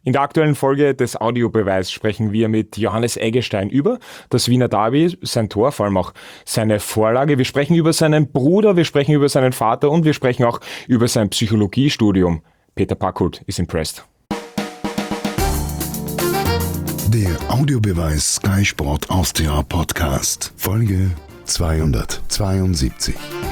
In der aktuellen Folge des Audiobeweis sprechen wir mit Johannes Eggestein über das Wiener Derby, sein Tor, vor allem auch seine Vorlage. Wir sprechen über seinen Bruder, wir sprechen über seinen Vater und wir sprechen auch über sein Psychologiestudium. Peter Packhult ist impressed. Der Audiobeweis Sky Sport Austria Podcast, Folge 272.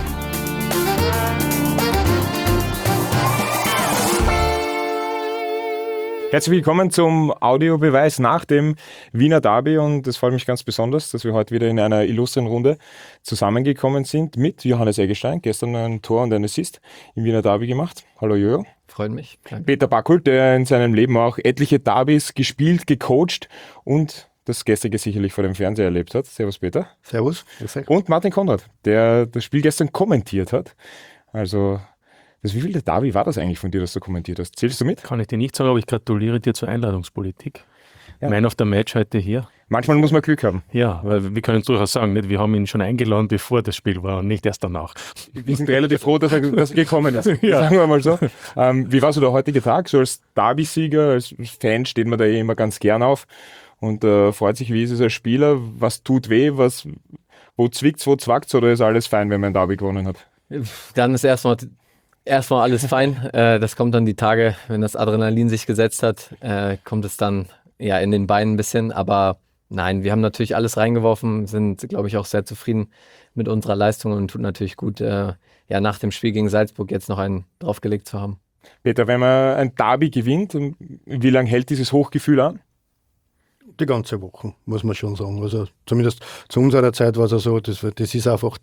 Herzlich willkommen zum Audiobeweis nach dem Wiener Derby und es freut mich ganz besonders, dass wir heute wieder in einer illustren Runde zusammengekommen sind mit Johannes Eggestein. Gestern ein Tor und ein Assist im Wiener Derby gemacht. Hallo Jojo. Freut mich. Danke. Peter Packhult, der in seinem Leben auch etliche Derbys gespielt, gecoacht und das gestrige sicherlich vor dem Fernseher erlebt hat. Servus Peter. Servus. Und Martin Konrad, der das Spiel gestern kommentiert hat. Also wie viel der Derby war das eigentlich von dir, dass du kommentiert hast? Zählst du mit? Kann ich dir nicht sagen, aber ich gratuliere dir zur Einladungspolitik. Ja. Man of the Match heute hier. Manchmal muss man Glück haben. Ja, weil wir können es durchaus sagen, nicht? Wir haben ihn schon eingeladen, bevor das Spiel war und nicht erst danach. Wir sind relativ froh, dass er gekommen ist, ja. Sagen wir mal so. Wie war so der heutige Tag? So als Derby-Sieger, als Fan steht man da immer ganz gern auf und freut sich, wie ist es als Spieler? Was tut weh? Wo zwickt's, wo zwackt's? Oder ist alles fein, wenn man ein Derby gewonnen hat? Dann ist erstmal alles fein. Das kommt dann die Tage, wenn das Adrenalin sich gesetzt hat, kommt es dann ja in den Beinen ein bisschen. Aber nein, wir haben natürlich alles reingeworfen, sind, glaube ich, auch sehr zufrieden mit unserer Leistung und tut natürlich gut, nach dem Spiel gegen Salzburg jetzt noch einen draufgelegt zu haben. Peter, wenn man ein Derby gewinnt, wie lange hält dieses Hochgefühl an? Die ganze Woche, muss man schon sagen. Also zumindest zu unserer Zeit war es so, das ist einfach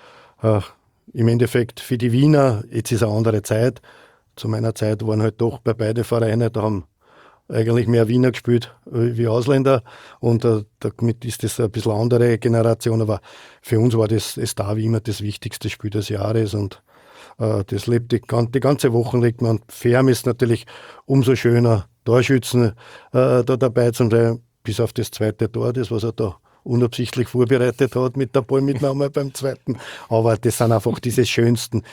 im Endeffekt für die Wiener, jetzt ist eine andere Zeit. Zu meiner Zeit waren halt doch bei beiden Vereinen, da haben eigentlich mehr Wiener gespielt wie Ausländer und damit ist das ein bisschen eine andere Generation, aber für uns war das Derby immer das wichtigste Spiel des Jahres und das lebt die ganze Woche legt man. Ferm ist natürlich umso schöner, Torschützen da dabei zu sein, bis auf das zweite Tor, das was er da unabsichtlich vorbereitet hat mit der Ballmitnahme beim zweiten. Aber das sind einfach diese schönsten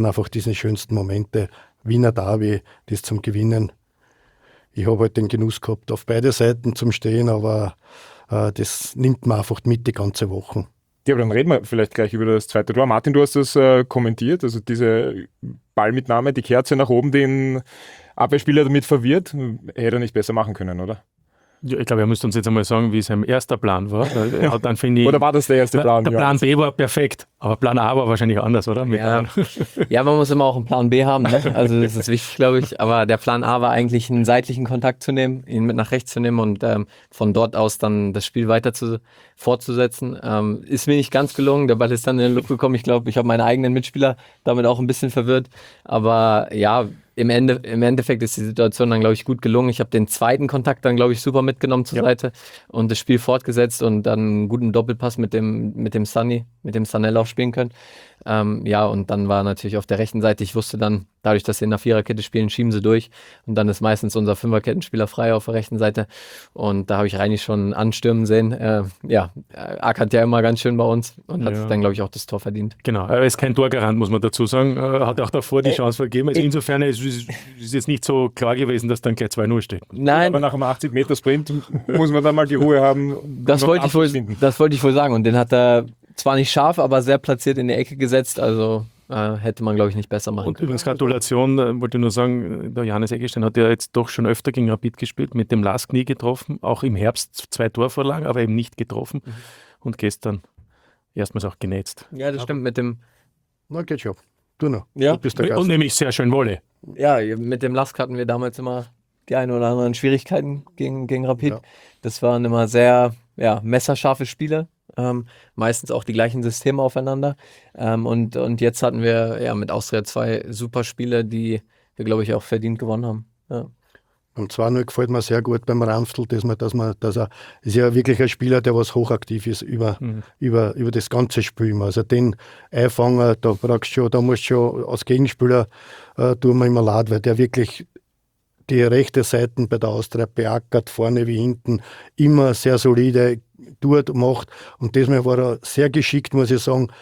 Momente. Wiener Derby, das zum Gewinnen. Ich habe halt den Genuss gehabt, auf beide Seiten zum Stehen, aber das nimmt man einfach mit die ganze Woche. Ja, aber dann reden wir vielleicht gleich über das zweite Tor. Martin, du hast das kommentiert, also diese Ballmitnahme, die Kerze nach oben, den Abwehrspieler damit verwirrt. Hätte er nicht besser machen können, oder? Ja, ich glaube, er müsste uns jetzt einmal sagen, wie sein erster Plan war. Dann oder war das der erste Plan? Der Plan B war perfekt, aber Plan A war wahrscheinlich anders, oder? Ja, man muss immer auch einen Plan B haben, ne? Also das ist wichtig, glaube ich. Aber der Plan A war eigentlich, einen seitlichen Kontakt zu nehmen, ihn mit nach rechts zu nehmen und von dort aus dann das Spiel weiter fortzusetzen. Ist mir nicht ganz gelungen, der Ball ist dann in den Luft gekommen. Ich glaube, ich habe meine eigenen Mitspieler damit auch ein bisschen verwirrt. Aber ja, im Endeffekt ist die Situation dann, glaube ich, gut gelungen. Ich habe den zweiten Kontakt dann, glaube ich, super mitgenommen zur Seite und das Spiel fortgesetzt und dann einen guten Doppelpass mit dem Sanell auch spielen können. Und dann war natürlich auf der rechten Seite, ich wusste dann, dadurch, dass sie in der Viererkette spielen, schieben sie durch und dann ist meistens unser Fünferkettenspieler frei auf der rechten Seite und da habe ich Reini schon anstürmen sehen. Ackert ja immer ganz schön bei uns und hat dann, glaube ich, auch das Tor verdient. Genau, er ist kein Torgarant, muss man dazu sagen. Hat auch davor die Chance vergeben. Also insofern ist jetzt nicht so klar gewesen, dass dann gleich 2-0 steht. Nein. Aber nach einem 80-Meter-Sprint muss man dann mal die Ruhe haben. Das wollte ich wohl sagen und den hat er zwar nicht scharf, aber sehr platziert in die Ecke gesetzt, also hätte man, glaube ich, nicht besser machen können. Und übrigens Gratulation, wollte ich nur sagen, der Johannes Eggestein hat ja jetzt doch schon öfter gegen Rapid gespielt, mit dem Last nie getroffen, auch im Herbst 2 Torvorlagen, aber eben nicht getroffen und gestern erstmals auch genetzt. Ja, das stimmt mit dem... Na, geht schon. Du noch. Ja. Du bist der Gast. Und nämlich sehr schön Wolle. Ja, mit dem Lask hatten wir damals immer die ein oder anderen Schwierigkeiten gegen Rapid. Ja. Das waren immer sehr messerscharfe Spiele. Meistens auch die gleichen Systeme aufeinander. Und jetzt hatten wir mit Austria 2 super Spiele, die wir, glaube ich, auch verdient gewonnen haben. Ja. Beim 2-0 gefällt mir sehr gut beim Ranftl, dass er ist ja wirklich ein Spieler, der was hochaktiv ist über das ganze Spiel. Also den Einfangen, da musst du schon als Gegenspieler tun wir immer leid, weil der wirklich die rechte Seite bei der Austria beackert, vorne wie hinten, immer sehr solide macht. Und diesmal war er sehr geschickt, muss ich sagen.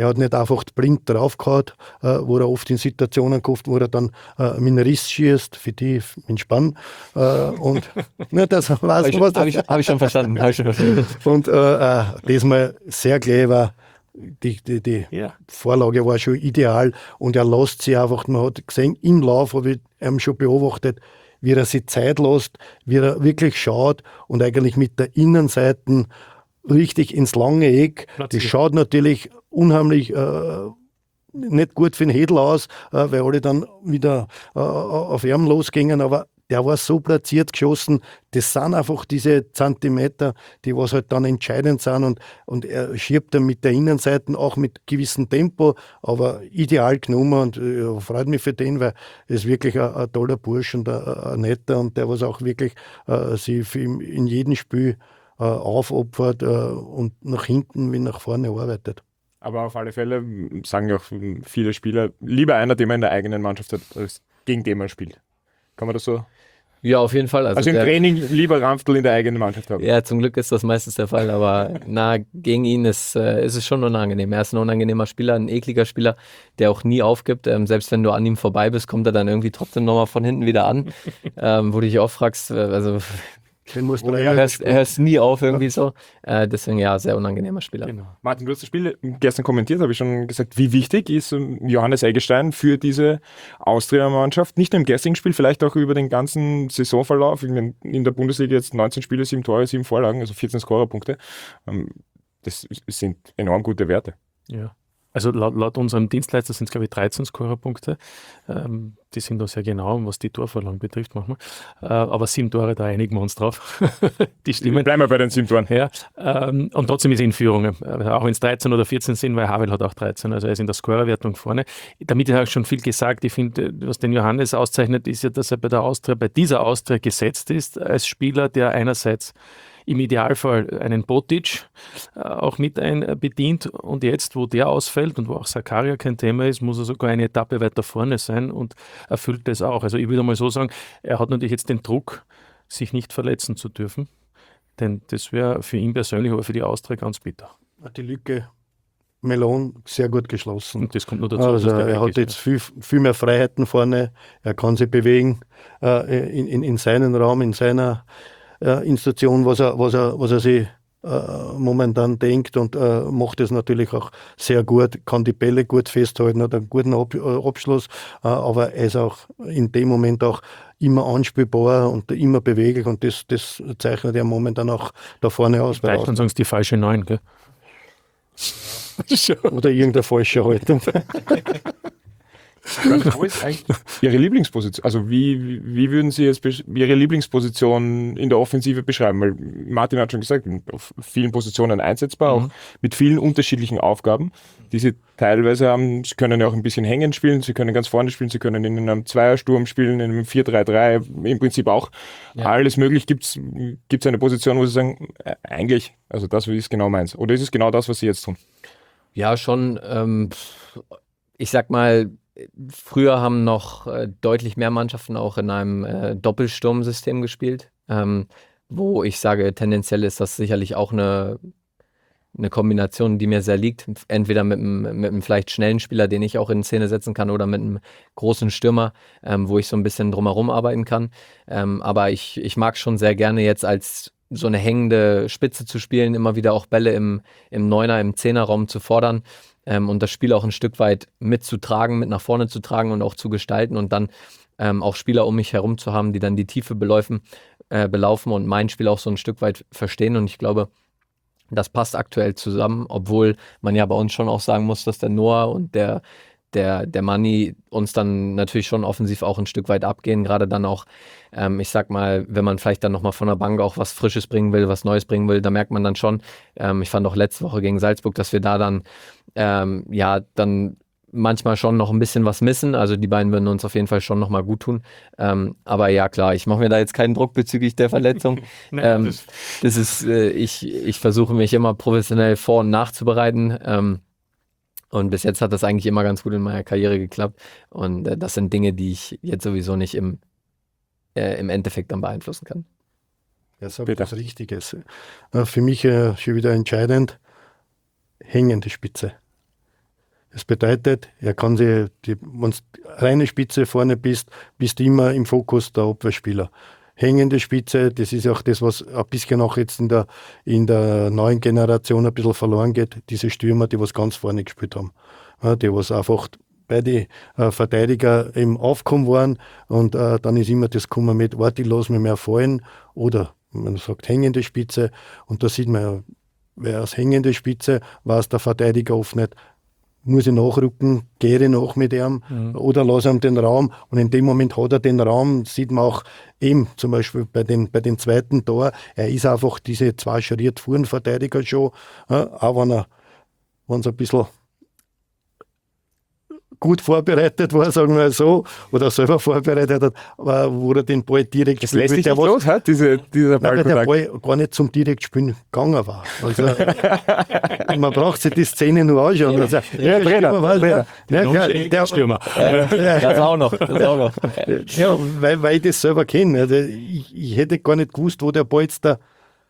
er hat nicht einfach blind draufgehauen, wo er oft in Situationen gehofft, wo er dann mit einem Riss schießt, für die entspannen. Und ja, das weiß man, was Hab ich schon verstanden. Und diesmal sehr clever. Die Ja. Vorlage war schon ideal und er lässt sich einfach, man hat gesehen, im Lauf habe ich ihn schon beobachtet, wie er sich Zeit lässt, wie er wirklich schaut und eigentlich mit der Innenseite richtig ins lange Eck. Das schaut natürlich unheimlich nicht gut für den Hedel aus, weil alle dann wieder auf ihn losgingen, aber der war so platziert geschossen, das sind einfach diese Zentimeter, die was halt dann entscheidend sind und er schiebt dann mit der Innenseite auch mit gewissem Tempo, aber ideal genommen und freut mich für den, weil er ist wirklich ein toller Bursch und ein netter und der was auch wirklich sich in jedem Spiel aufopfert und nach hinten wie nach vorne arbeitet. Aber auf alle Fälle sagen ja auch viele Spieler, lieber einer, den man in der eigenen Mannschaft hat, als gegen den man spielt. Kann man das so? Ja, auf jeden Fall. Also im Training lieber Ranftl in der eigenen Mannschaft haben. Ja, zum Glück ist das meistens der Fall, aber gegen ihn ist es schon unangenehm. Er ist ein unangenehmer Spieler, ein ekliger Spieler, der auch nie aufgibt. Selbst wenn du an ihm vorbei bist, kommt er dann irgendwie trotzdem nochmal von hinten wieder an, wo du dich auch fragst, also hörst nie auf irgendwie so. Deswegen ja, sehr unangenehmer Spieler. Genau. Martin, du hast das Spiel gestern kommentiert, habe ich schon gesagt, wie wichtig ist Johannes Eggestein für diese Austria-Mannschaft? Nicht nur im gestrigen Spiel, vielleicht auch über den ganzen Saisonverlauf. In der Bundesliga jetzt 19 Spiele, 7 Tore, 7 Vorlagen, also 14 Scorerpunkte. Das sind enorm gute Werte. Ja. Also laut unserem Dienstleister sind es, glaube ich, 13 Scorerpunkte. Die sind da sehr genau, was die Torvorlagen betrifft manchmal. Aber 7 Tore, da einigen wir uns drauf. Die stimmen. Bleiben wir bei den 7 Toren. Ja, und trotzdem ist er in Führung. Auch wenn es 13 oder 14 sind, weil Havel hat auch 13. Also er ist in der Scorerwertung vorne. Damit ist auch schon viel gesagt. Ich finde, was den Johannes auszeichnet, ist ja, dass er bei dieser Austria gesetzt ist, als Spieler, der einerseits im Idealfall einen Botic auch mit bedient und jetzt, wo der ausfällt und wo auch Sakaria kein Thema ist, muss er sogar eine Etappe weiter vorne sein und erfüllt das auch. Also ich würde mal so sagen, er hat natürlich jetzt den Druck, sich nicht verletzen zu dürfen, denn das wäre für ihn persönlich, aber für die Austria ganz bitter. Die Lücke Melon sehr gut geschlossen. Und das kommt nur dazu. Also er hat jetzt viel mehr Freiheiten vorne, er kann sich bewegen in seinen Raum, in seiner Institution, was er sich momentan denkt und macht es natürlich auch sehr gut, kann die Bälle gut festhalten, hat einen guten Abschluss, aber er ist auch in dem Moment auch immer anspielbar und immer beweglich und das zeichnet er momentan auch da vorne aus. Vielleicht dann sagen sie die falsche 9, gell? Oder irgendeine falsche Haltung. Wo ist eigentlich Ihre Lieblingsposition? Also wie würden Sie jetzt Ihre Lieblingsposition in der Offensive beschreiben? Weil Martin hat schon gesagt, auf vielen Positionen einsetzbar, auch mit vielen unterschiedlichen Aufgaben, die Sie teilweise haben. Sie können ja auch ein bisschen hängen spielen, Sie können ganz vorne spielen, Sie können in einem Zweiersturm spielen, in einem 4-3-3, im Prinzip auch alles möglich. Gibt's eine Position, wo Sie sagen, eigentlich, also das ist genau meins? Oder ist es genau das, was Sie jetzt tun? Ja, schon. Ich sag mal, früher haben noch deutlich mehr Mannschaften auch in einem Doppelsturmsystem gespielt, wo ich sage, tendenziell ist das sicherlich auch eine Kombination, die mir sehr liegt. Entweder mit einem vielleicht schnellen Spieler, den ich auch in Szene setzen kann, oder mit einem großen Stürmer, wo ich so ein bisschen drumherum arbeiten kann. Aber ich mag schon sehr gerne jetzt als so eine hängende Spitze zu spielen, immer wieder auch Bälle im Neuner, im Zehnerraum zu fordern. Und das Spiel auch ein Stück weit mitzutragen, mit nach vorne zu tragen und auch zu gestalten und dann auch Spieler um mich herum zu haben, die dann die Tiefe belaufen und mein Spiel auch so ein Stück weit verstehen. Und ich glaube, das passt aktuell zusammen, obwohl man ja bei uns schon auch sagen muss, dass der Noah und der Manni uns dann natürlich schon offensiv auch ein Stück weit abgehen, gerade dann auch, ich sag mal, wenn man vielleicht dann nochmal von der Bank auch was Frisches bringen will, was Neues bringen will, da merkt man dann schon, ich fand auch letzte Woche gegen Salzburg, dass wir da dann, dann manchmal schon noch ein bisschen was missen, also die beiden würden uns auf jeden Fall schon nochmal gut tun, aber ja klar, ich mache mir da jetzt keinen Druck bezüglich der Verletzung. Das ist, ich versuche mich immer professionell vor- und nachzubereiten, und bis jetzt hat das eigentlich immer ganz gut in meiner Karriere geklappt. Und das sind Dinge, die ich jetzt sowieso nicht im Endeffekt dann beeinflussen kann. Ja, sag was Richtiges. Für mich schon wieder entscheidend, hängende Spitze. Das bedeutet, er kann sich, wenn du reine Spitze vorne bist du immer im Fokus der Abwehrspieler. Hängende Spitze, das ist auch das, was ein bisschen auch jetzt in der neuen Generation ein bisschen verloren geht, diese Stürmer, die was ganz vorne gespielt haben. Ja, die was einfach bei den Verteidiger im Aufkommen waren und dann ist immer das gekommen mit, warte, ich lasse mich mehr fallen oder man sagt hängende Spitze und da sieht man ja, wer aus hängende Spitze weiß der Verteidiger oft nicht, muss ich nachrücken, gehe ich nach mit ihm oder lasse ihm den Raum und in dem Moment hat er den Raum, sieht man auch eben zum Beispiel bei dem zweiten Tor, er ist einfach diese 2 Schritt vor dem Verteidiger schon, auch wenn es ein bisschen gut vorbereitet war, sagen wir so, oder selber vorbereitet hat, aber wo er den Ball direkt Das lässt sich nicht los, dieser weil der Ballkontakt. Ball gar nicht zum Direktspielen gegangen war. Also, man braucht sich die Szene nur anschauen. Also, Stürmer. Das auch noch. ja, weil ich das selber kenne. Also, ich hätte gar nicht gewusst, wo der Ball jetzt da,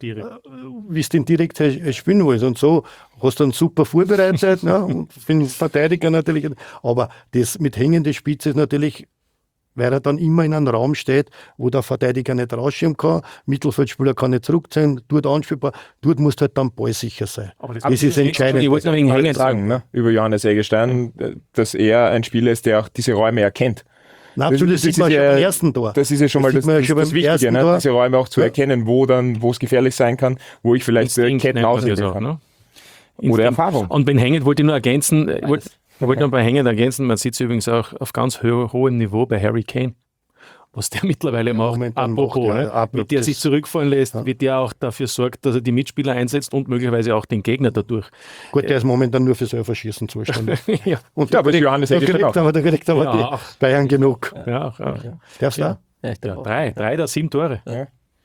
wie es den direkt spielen willst. Und so hast du dann super vorbereitet, ne? Und für den Verteidiger natürlich. Aber das mit hängender Spitze ist natürlich, weil er dann immer in einem Raum steht, wo der Verteidiger nicht rausschieben kann, Mittelfeldspieler kann nicht zurückziehen, dort anspielbar, dort musst du halt dann ballsicher sein. Aber Das ist entscheidend. Ich wollte noch wegen Hängen sagen, ne? Über Johannes Eggestein, dass er ein Spieler ist, der auch diese Räume erkennt. Nein, absolut, das sieht man schon beim ersten Tor. Das ist ja schon mal das Wichtige, ne? Diese Räume auch zu erkennen, wo es gefährlich sein kann, wo ich vielleicht Ketten aussetzen kann. Ne? Oder Erfahrung. Und bei Hängen wollte ich nur ergänzen, bei Hängen ergänzen, man sieht es übrigens auch auf ganz hohem Niveau bei Harry Kane, was der mittlerweile macht, wie der sich zurückfallen lässt, wie der auch dafür sorgt, dass er die Mitspieler einsetzt und möglicherweise auch den Gegner dadurch. Gut, der ist momentan nur für Selberschießen zuständig. Ja. Und aber Johannes Eggestein auch. Da kriegt aber die Bayern genug. Ja, auch. Darfst du auch? Ja, ich glaub auch. 3 der 7 Tore. Ja.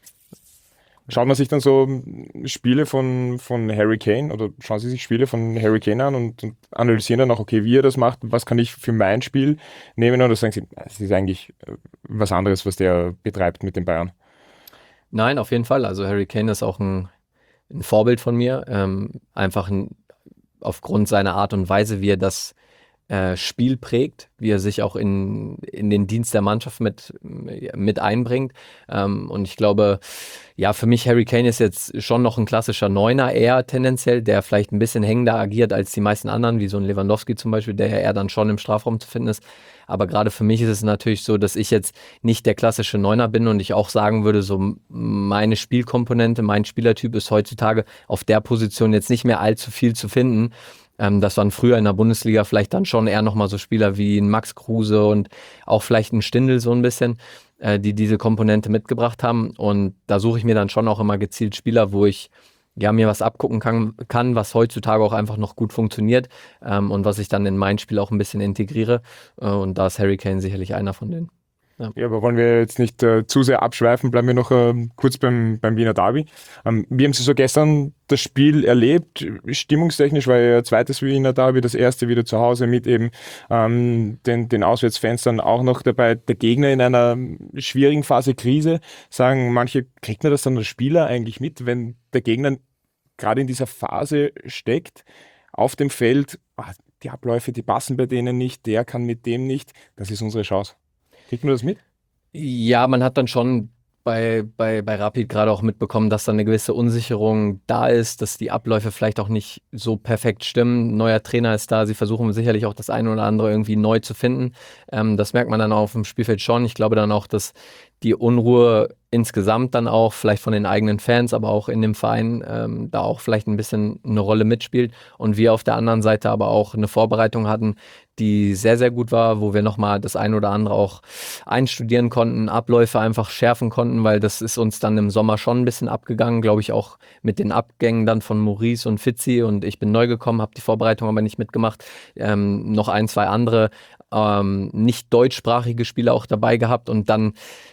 Schaut man sich dann so Spiele von Harry Kane oder schauen Sie sich Spiele von Harry Kane an und analysieren dann auch, okay, wie er das macht, was kann ich für mein Spiel nehmen, oder sagen Sie, es ist eigentlich was anderes, was der betreibt mit den Bayern? Nein, auf jeden Fall. Also Harry Kane ist auch ein Vorbild von mir. Einfach aufgrund seiner Art und Weise, wie er das Spiel prägt, wie er sich auch in den Dienst der Mannschaft mit einbringt. Und ich glaube, ja, für mich Harry Kane ist jetzt schon noch ein klassischer Neuner eher tendenziell, der vielleicht ein bisschen hängender agiert als die meisten anderen, wie so ein Lewandowski zum Beispiel, der ja eher dann schon im Strafraum zu finden ist. Aber gerade für mich ist es natürlich so, dass ich jetzt nicht der klassische Neuner bin und ich auch sagen würde, so meine Spielkomponente, mein Spielertyp ist heutzutage auf der Position jetzt nicht mehr allzu viel zu finden. Das waren früher in der Bundesliga vielleicht dann schon eher nochmal so Spieler wie ein Max Kruse und auch vielleicht ein Stindl so ein bisschen, die diese Komponente mitgebracht haben. Und da suche ich mir dann schon auch immer gezielt Spieler, wo ich mir was abgucken kann, was heutzutage auch einfach noch gut funktioniert und was ich dann in mein Spiel auch ein bisschen integriere. Und da ist Harry Kane sicherlich einer von denen. Ja, aber wollen wir jetzt nicht zu sehr abschweifen, bleiben wir noch kurz beim Wiener Derby. Wie haben Sie so gestern das Spiel erlebt? Stimmungstechnisch war ja zweites Wiener Derby, das erste wieder zu Hause mit eben den Auswärtsfans dann auch noch dabei. Der Gegner in einer schwierigen Phase Krise, sagen manche, kriegt man das dann als Spieler eigentlich mit, wenn der Gegner gerade in dieser Phase steckt, auf dem Feld, die Abläufe, die passen bei denen nicht, der kann mit dem nicht, das ist unsere Chance. Kriegt man das mit? Ja, man hat dann schon bei Rapid gerade auch mitbekommen, dass da eine gewisse Unsicherung da ist, dass die Abläufe vielleicht auch nicht so perfekt stimmen. Neuer Trainer ist da, sie versuchen sicherlich auch das eine oder andere irgendwie neu zu finden. Das merkt man dann auch auf dem Spielfeld schon. Ich glaube dann auch, dass die Unruhe insgesamt dann auch vielleicht von den eigenen Fans, aber auch in dem Verein da auch vielleicht ein bisschen eine Rolle mitspielt und wir auf der anderen Seite aber auch eine Vorbereitung hatten, die sehr, sehr gut war, wo wir nochmal das ein oder andere auch einstudieren konnten, Abläufe einfach schärfen konnten, weil das ist uns dann im Sommer schon ein bisschen abgegangen, glaube ich auch mit den Abgängen dann von Maurice und Fitzi und ich bin neu gekommen, habe die Vorbereitung aber nicht mitgemacht, noch ein, zwei andere nicht deutschsprachige Spieler auch dabei gehabt und dann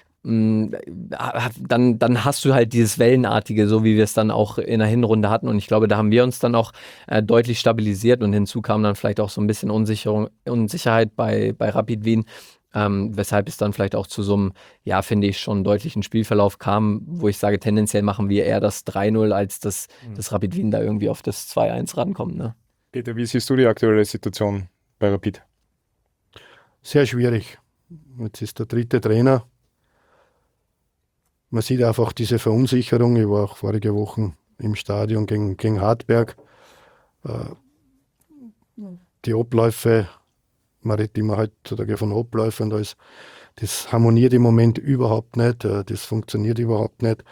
hast du halt dieses Wellenartige, so wie wir es dann auch in der Hinrunde hatten und ich glaube, da haben wir uns dann auch deutlich stabilisiert und hinzu kam dann vielleicht auch so ein bisschen Unsicherheit bei Rapid Wien, weshalb es dann vielleicht auch zu so einem, ja, finde ich, schon deutlichen Spielverlauf kam, wo ich sage, tendenziell machen wir eher das 3-0, als das Rapid Wien da irgendwie auf das 2-1 rankommt. Ne? Peter, wie siehst du die aktuelle Situation bei Rapid? Sehr schwierig. Jetzt ist der 3. Trainer. Man sieht einfach diese Verunsicherung. Ich war auch vorige Woche im Stadion gegen Hartberg. Die Abläufe, man redet immer heutzutage von Abläufen, das harmoniert im Moment überhaupt nicht, das funktioniert überhaupt nicht.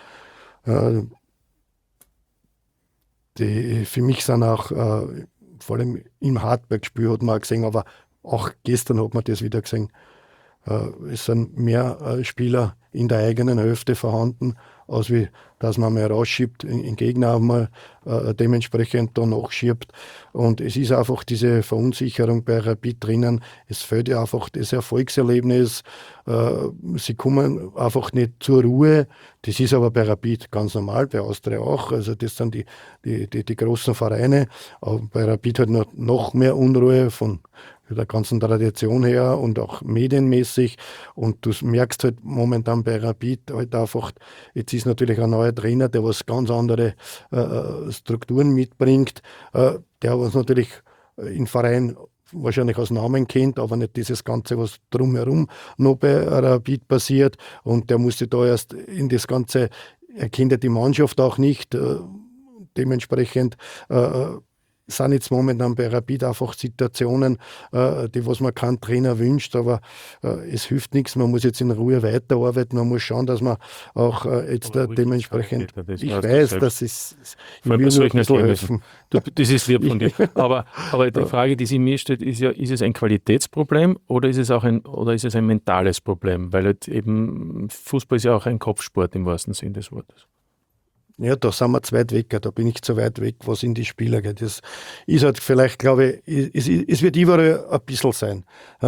Für mich sind auch, vor allem im Hartberg-Spiel hat man auch gesehen, aber auch gestern hat man das wieder gesehen, es sind mehr Spieler in der eigenen Hälfte vorhanden, als wie dass man mal rausschiebt, den Gegner auch mal dementsprechend da nachschiebt. Und es ist einfach diese Verunsicherung bei Rapid drinnen. Es fehlt ja einfach das Erfolgserlebnis. Sie kommen einfach nicht zur Ruhe. Das ist aber bei Rapid ganz normal, bei Austria auch. Also das sind die großen Vereine. Aber bei Rapid hat noch mehr Unruhe von der ganzen Tradition her und auch medienmäßig. Und du merkst halt momentan bei Rapid halt einfach, jetzt ist natürlich ein neuer Trainer, der was ganz andere Strukturen mitbringt, der was natürlich im Verein wahrscheinlich aus Namen kennt, aber nicht dieses Ganze, was drumherum noch bei Rapid passiert. Und der musste da erst in das Ganze, er kennt ja die Mannschaft auch nicht, dementsprechend sind jetzt momentan bei Rapid einfach Situationen, die was man keinen Trainer wünscht, aber es hilft nichts, man muss jetzt in Ruhe weiterarbeiten, man muss schauen, dass man auch jetzt dementsprechend, ich weiß, dass es bei solchen helfen. Das ist lieb von dir. Aber die Frage, die sich mir stellt, ist ja, ist es ein Qualitätsproblem oder ist es ein mentales Problem? Weil halt eben Fußball ist ja auch ein Kopfsport im wahrsten Sinn des Wortes. Ja, da sind wir zu weit weg, da bin ich zu weit weg, was in die Spieler geht. Das ist halt vielleicht, glaube ich, es wird überall ein bisschen sein.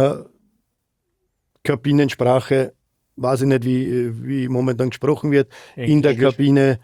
Kabinensprache, weiß ich nicht, wie momentan gesprochen wird, in der Kabine.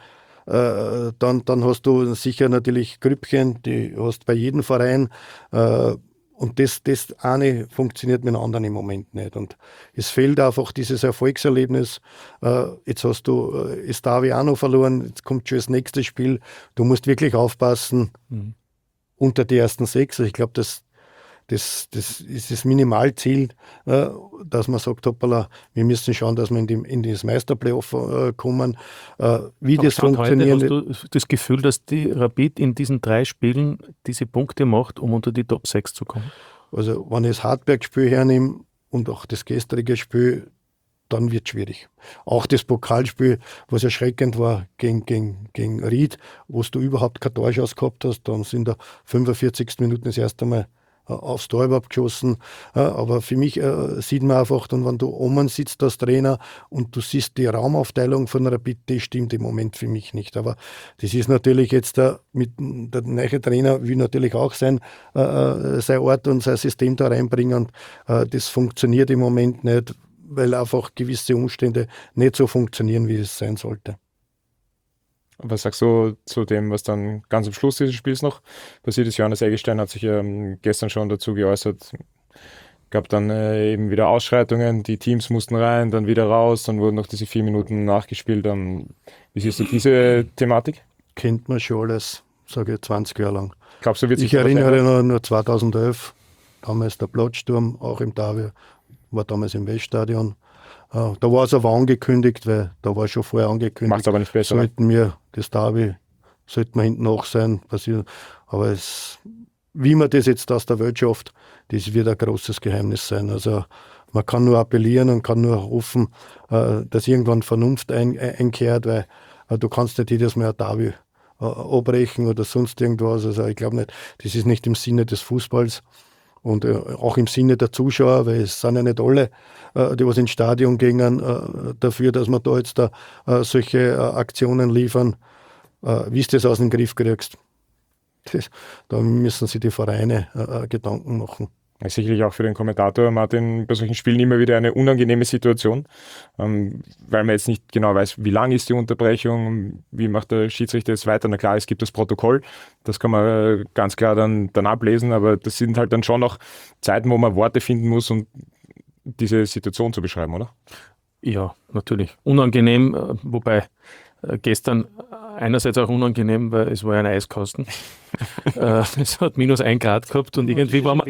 Dann hast du sicher natürlich Grüppchen, die hast bei jedem Verein. Und das eine funktioniert mit dem anderen im Moment nicht. Und es fehlt einfach dieses Erfolgserlebnis. Jetzt hast du Estavi auch noch verloren, jetzt kommt schon das nächste Spiel. Du musst wirklich aufpassen unter die ersten 6. Ich glaube, das ist das Minimalziel, dass man sagt, hoppala, wir müssen schauen, dass wir in das Meisterplayoff kommen. Wie das funktioniert. Hast du das Gefühl, dass die Rapid in diesen 3 Spielen diese Punkte macht, um unter die Top 6 zu kommen? Also wenn ich das Hartberg-Spiel hernehme und auch das gestrige Spiel, dann wird es schwierig. Auch das Pokalspiel, was erschreckend war gegen Ried, wo du überhaupt keine Torchance gehabt hast, dann sind da 45. Minuten das erste Mal aufs Tor überhaupt geschossen. Aber für mich sieht man einfach, dann, wenn du oben sitzt als Trainer und du siehst die Raumaufteilung von Rapid, die stimmt im Moment für mich nicht. Aber das ist natürlich jetzt mit der neue Trainer will natürlich auch sein Ort und sein System da reinbringen. Das funktioniert im Moment nicht, weil einfach gewisse Umstände nicht so funktionieren, wie es sein sollte. Was sagst du zu dem, was dann ganz am Schluss dieses Spiels noch passiert ist? Johannes Eggestein hat sich gestern schon dazu geäußert. Gab dann eben wieder Ausschreitungen, die Teams mussten rein, dann wieder raus, dann wurden noch diese 4 Minuten nachgespielt. Wie siehst du diese Thematik? Kennt man schon alles, sage ich 20 Jahre lang. Glaubst du, wird sich ich erinnere nur 2011, damals der Platzsturm, auch im Davia, war damals im Weststadion. Da war es aber angekündigt, weil da war schon vorher angekündigt. Macht es aber nicht besser. Sollten wir das Derby, sollten wir hinten nach sein, passieren. Aber wie man das jetzt aus der Welt schafft, das wird ein großes Geheimnis sein. Also man kann nur appellieren und kann nur hoffen, dass irgendwann Vernunft einkehrt, weil du kannst nicht jedes Mal ein Derby abbrechen oder sonst irgendwas. Also ich glaube nicht, das ist nicht im Sinne des Fußballs. Und auch im Sinne der Zuschauer, weil es sind ja nicht alle, die was ins Stadion gingen, dafür, dass man da jetzt solche Aktionen liefern. Wie du das aus dem Griff kriegst, da müssen sich die Vereine Gedanken machen. Das ist sicherlich auch für den Kommentator Martin bei solchen Spielen immer wieder eine unangenehme Situation, weil man jetzt nicht genau weiß, wie lang ist die Unterbrechung, wie macht der Schiedsrichter jetzt weiter. Na klar, es gibt das Protokoll, das kann man ganz klar dann ablesen, aber das sind halt dann schon noch Zeiten, wo man Worte finden muss, um diese Situation zu beschreiben, oder? Ja, natürlich. Unangenehm, wobei gestern einerseits auch unangenehm, weil es war ja ein Eiskasten. Es hat -1 Grad gehabt und irgendwie war man,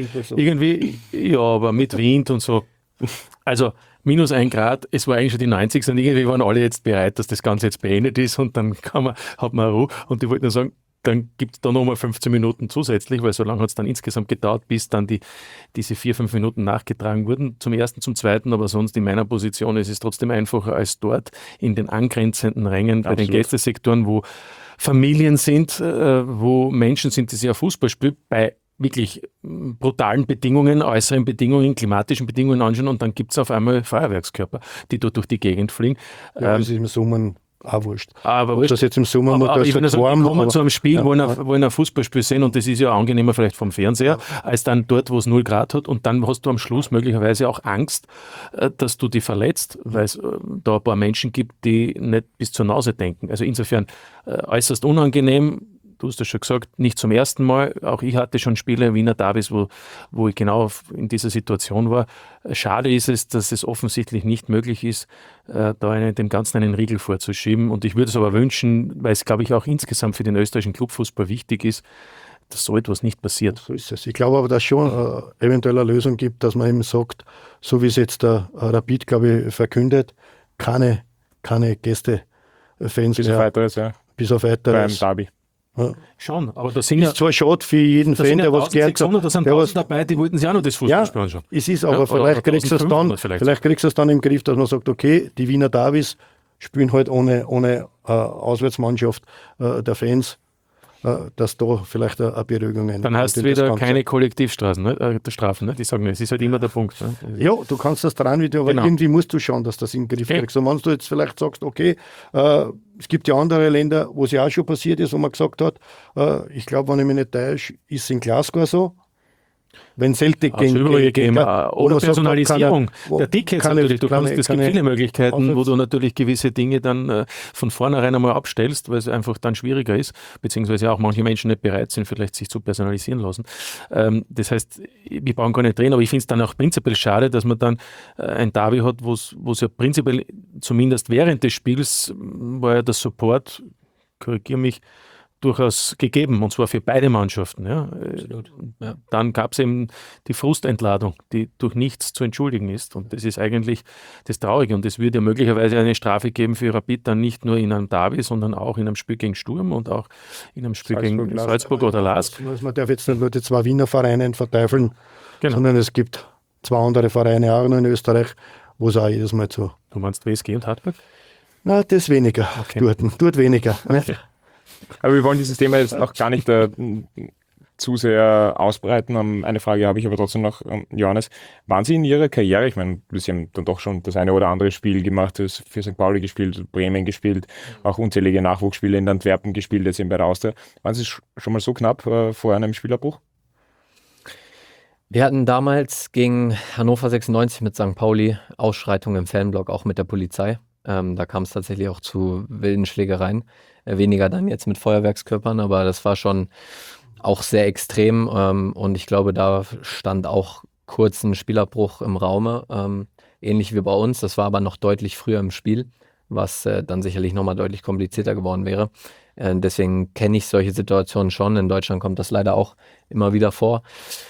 aber mit Wind und so. Also -1 Grad, es war eigentlich schon die 90. und irgendwie waren alle jetzt bereit, dass das Ganze jetzt beendet ist und dann hat man Ruhe. Und ich wollte nur sagen, dann gibt es da nochmal 15 Minuten zusätzlich, weil so lange hat es dann insgesamt gedauert, bis dann diese 4-5 Minuten nachgetragen wurden. Zum ersten, zum zweiten, aber sonst in meiner Position ist es trotzdem einfacher als dort in den angrenzenden Rängen, bei den Gästesektoren, wo Familien sind, wo Menschen sind, die sich auf Fußball spielen, bei wirklich brutalen Bedingungen, äußeren Bedingungen, klimatischen Bedingungen anschauen und dann gibt es auf einmal Feuerwerkskörper, die dort durch die Gegend fliegen. Ja, das ist im Sommer auch wurscht. Aber Ob das jetzt im Sommer aber ich würde sagen, wir kommen zu einem Spiel, ja, wo ein Fußballspiel sehen und das ist ja angenehmer vielleicht vom Fernseher, als dann dort, wo es 0 Grad hat und dann hast du am Schluss möglicherweise auch Angst, dass du dich verletzt, weil es da ein paar Menschen gibt, die nicht bis zur Nase denken. Also insofern äußerst unangenehm. Du hast das schon gesagt, nicht zum ersten Mal. Auch ich hatte schon Spiele, Wiener Derbys, wo ich genau in dieser Situation war. Schade ist es, dass es offensichtlich nicht möglich ist, da dem Ganzen einen Riegel vorzuschieben. Und ich würde es aber wünschen, weil es, glaube ich, auch insgesamt für den österreichischen Clubfußball wichtig ist, dass so etwas nicht passiert. So ist es. Ich glaube aber, dass es schon eventuell eine Lösung gibt, dass man eben sagt, so wie es jetzt der Rapid, glaube ich, verkündet, keine Gästefans Bis auf weiteres, ja. Bis auf weiteres. Beim Derby. Ja. Schon, aber da sind ja... Ist zwar schade für jeden Fan, der was gern... Da sind 1000 dabei, die wollten sich auch noch das Fußballspiel anschauen. Es ist aber, vielleicht kriegst du es dann im Griff, dass man sagt, okay, die Wiener Derbys spielen halt ohne Auswärtsmannschaft der Fans, dass da vielleicht eine Beruhigung ist. Dann heißt es wieder keine Kollektivstrafen, ne? Die sagen, es ist halt immer der Punkt. Ne? Ja, du kannst das dran wieder, aber irgendwie musst du schauen, dass du das in den Griff kriegst. Und wenn du jetzt vielleicht sagst, okay, es gibt ja andere Länder, wo es ja auch schon passiert ist, wo man gesagt hat, ich glaube, wenn ich mich nicht täusche, ist es in Glasgow so, wenn Celtic gegen oder Personalisierung der Tickets natürlich. Es gibt viele Möglichkeiten, wo du natürlich gewisse Dinge dann von vornherein einmal abstellst, weil es einfach dann schwieriger ist, beziehungsweise auch manche Menschen nicht bereit sind, vielleicht sich zu personalisieren lassen. Das heißt, wir brauchen gar nicht drehen, aber ich finde es dann auch prinzipiell schade, dass man dann ein Derby hat, wo es ja prinzipiell, zumindest während des Spiels, war ja der Support, korrigiere mich, durchaus gegeben, und zwar für beide Mannschaften. Ja. Absolut. Ja. Dann gab es eben die Frustentladung, die durch nichts zu entschuldigen ist. Und das ist eigentlich das Traurige. Und es würde ja möglicherweise eine Strafe geben für Rapid, dann nicht nur in einem Derby, sondern auch in einem Spiel gegen Sturm und auch in einem Spiel gegen Salzburg oder Lask. Man darf jetzt nicht nur die 2 Wiener Vereine verteufeln, sondern es gibt 2 andere Vereine auch noch in Österreich, wo es auch jedes Mal so... Du meinst WSG und Hartberg? Nein, das weniger. Okay. Dort weniger. Okay. Aber wir wollen dieses Thema jetzt auch gar nicht zu sehr ausbreiten. Eine Frage habe ich aber trotzdem noch, Johannes. Waren Sie in Ihrer Karriere, ich meine, Sie haben dann doch schon das eine oder andere Spiel gemacht, für St. Pauli gespielt, Bremen gespielt, auch unzählige Nachwuchsspiele in Antwerpen gespielt, jetzt eben bei der Austria. Waren Sie schon mal so knapp vor einem Spielabbruch? Wir hatten damals gegen Hannover 96 mit St. Pauli Ausschreitungen im Fanblock, auch mit der Polizei. Da kam es tatsächlich auch zu wilden Schlägereien. Weniger dann jetzt mit Feuerwerkskörpern, aber das war schon auch sehr extrem. Und ich glaube, da stand auch kurz ein Spielabbruch im Raume, ähnlich wie bei uns. Das war aber noch deutlich früher im Spiel, was dann sicherlich nochmal deutlich komplizierter geworden wäre. Deswegen kenne ich solche Situationen schon. In Deutschland kommt das leider auch immer wieder vor.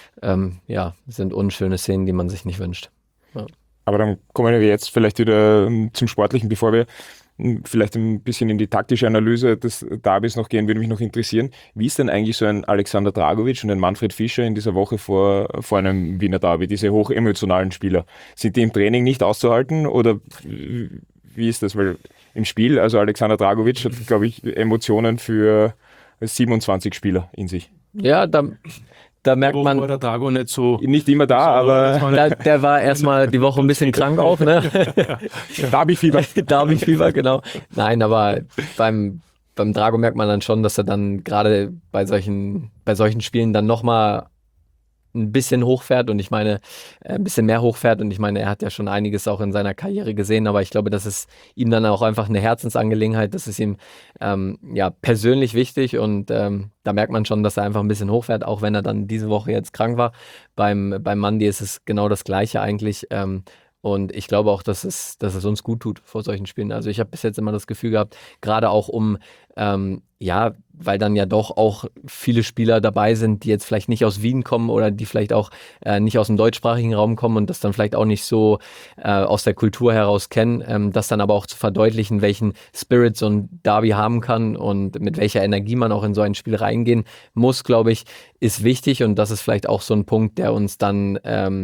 Sind unschöne Szenen, die man sich nicht wünscht. Ja. Aber dann kommen wir jetzt vielleicht wieder zum Sportlichen, bevor wir vielleicht ein bisschen in die taktische Analyse des Derbys noch gehen, würde mich noch interessieren. Wie ist denn eigentlich so ein Alexander Dragovic und ein Manfred Fischer in dieser Woche vor einem Wiener Derby, diese hochemotionalen Spieler? Sind die im Training nicht auszuhalten oder wie ist das? Weil im Spiel, also Alexander Dragovic hat, glaube ich, Emotionen für 27 Spieler in sich. Ja, da merkt man... War der Drago nicht so... Nicht immer da, aber... Der war erstmal die Woche ein bisschen krank auch, ne? Derby-Fieber. Derby-Fieber, genau. Nein, aber beim Drago merkt man dann schon, dass er dann gerade bei solchen Spielen dann nochmal ein bisschen hochfährt und ich meine, ein bisschen mehr hochfährt und ich meine, er hat ja schon einiges auch in seiner Karriere gesehen, aber ich glaube, das ist ihm dann auch einfach eine Herzensangelegenheit, das ist ihm persönlich wichtig und da merkt man schon, dass er einfach ein bisschen hochfährt, auch wenn er dann diese Woche jetzt krank war. Beim Mandy ist es genau das Gleiche eigentlich Und ich glaube auch, dass es uns gut tut vor solchen Spielen. Also ich habe bis jetzt immer das Gefühl gehabt, gerade auch weil dann ja doch auch viele Spieler dabei sind, die jetzt vielleicht nicht aus Wien kommen oder die vielleicht auch nicht aus dem deutschsprachigen Raum kommen und das dann vielleicht auch nicht so aus der Kultur heraus kennen, das dann aber auch zu verdeutlichen, welchen Spirit so ein Derby haben kann und mit welcher Energie man auch in so ein Spiel reingehen muss, glaube ich, ist wichtig und das ist vielleicht auch so ein Punkt, der uns dann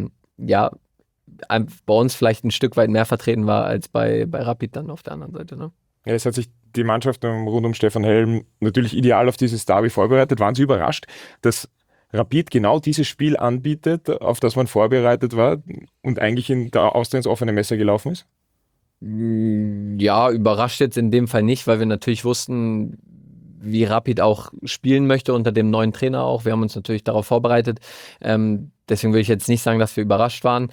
bei uns vielleicht ein Stück weit mehr vertreten war als bei Rapid dann auf der anderen Seite. Ne? Ja, es hat sich die Mannschaft rund um Stefan Helm natürlich ideal auf dieses Derby vorbereitet. Waren Sie überrascht, dass Rapid genau dieses Spiel anbietet, auf das man vorbereitet war und eigentlich in der Austria ins offene Messer gelaufen ist? Ja, überrascht jetzt in dem Fall nicht, weil wir natürlich wussten, wie Rapid auch spielen möchte unter dem neuen Trainer auch. Wir haben uns natürlich darauf vorbereitet. Deswegen würde ich jetzt nicht sagen, dass wir überrascht waren.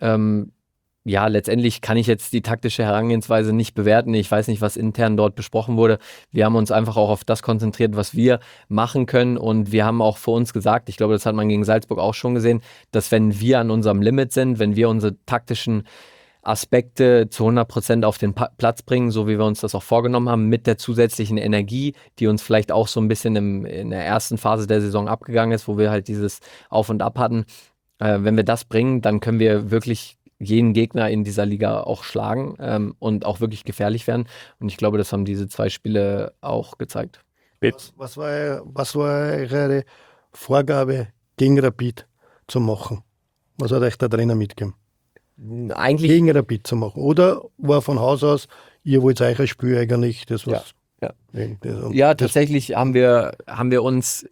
Letztendlich kann ich jetzt die taktische Herangehensweise nicht bewerten. Ich weiß nicht, was intern dort besprochen wurde. Wir haben uns einfach auch auf das konzentriert, was wir machen können. Und wir haben auch für uns gesagt, ich glaube, das hat man gegen Salzburg auch schon gesehen, dass wenn wir an unserem Limit sind, wenn wir unsere taktischen Aspekte zu 100% auf den Platz bringen, so wie wir uns das auch vorgenommen haben, mit der zusätzlichen Energie, die uns vielleicht auch so ein bisschen in der ersten Phase der Saison abgegangen ist, wo wir halt dieses Auf und Ab hatten. Wenn wir das bringen, dann können wir wirklich jeden Gegner in dieser Liga auch schlagen und auch wirklich gefährlich werden. Und ich glaube, das haben diese 2 Spiele auch gezeigt. Was war eure Vorgabe gegen Rapid zu machen? Was hat euch der Trainer mitgegeben? Eigentlich Gegen Rapid zu machen? Oder war von Haus aus, ihr wollt euch ein Spiel eigentlich, das was... Ja, tatsächlich haben wir uns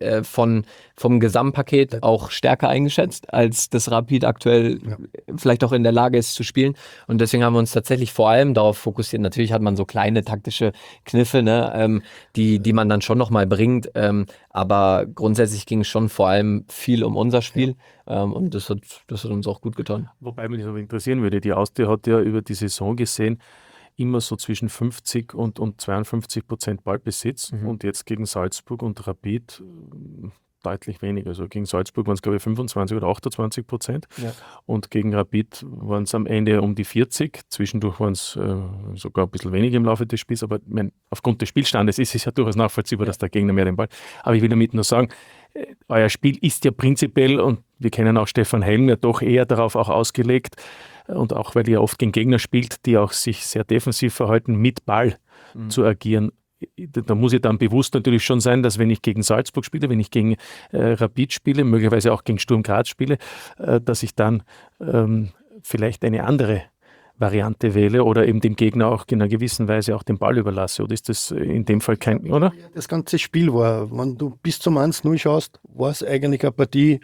vom Gesamtpaket auch stärker eingeschätzt, als das Rapid aktuell vielleicht auch in der Lage ist zu spielen. Und deswegen haben wir uns tatsächlich vor allem darauf fokussiert. Natürlich hat man so kleine taktische Kniffe, ne, die man dann schon nochmal bringt. Aber grundsätzlich ging es schon vor allem viel um unser Spiel. Und das hat uns auch gut getan. Wobei mich aber interessieren würde, die Austria hat ja über die Saison gesehen, immer so zwischen 50% und 52% Ballbesitz und jetzt gegen Salzburg und Rapid deutlich weniger. Also gegen Salzburg waren es, glaube ich, 25 oder 28% und gegen Rapid waren es am Ende um die 40. Zwischendurch waren es sogar ein bisschen weniger im Laufe des Spiels, aber aufgrund des Spielstandes ist es ja durchaus nachvollziehbar, dass der Gegner mehr den Ball... Aber ich will damit nur sagen, euer Spiel ist ja prinzipiell, und wir kennen auch Stefan Helm, ja doch eher darauf auch ausgelegt, und auch weil ihr oft gegen Gegner spielt, die auch sich sehr defensiv verhalten, mit Ball zu agieren. Da muss ich dann bewusst natürlich schon sein, dass wenn ich gegen Salzburg spiele, wenn ich gegen Rapid spiele, möglicherweise auch gegen Sturm Graz spiele, dass ich dann vielleicht eine andere Variante wähle oder eben dem Gegner auch in einer gewissen Weise auch den Ball überlasse. Oder ist das in dem Fall kein, oder? Das ganze Spiel war, wenn du bis zum 1-0 schaust, war es eigentlich eine Partie,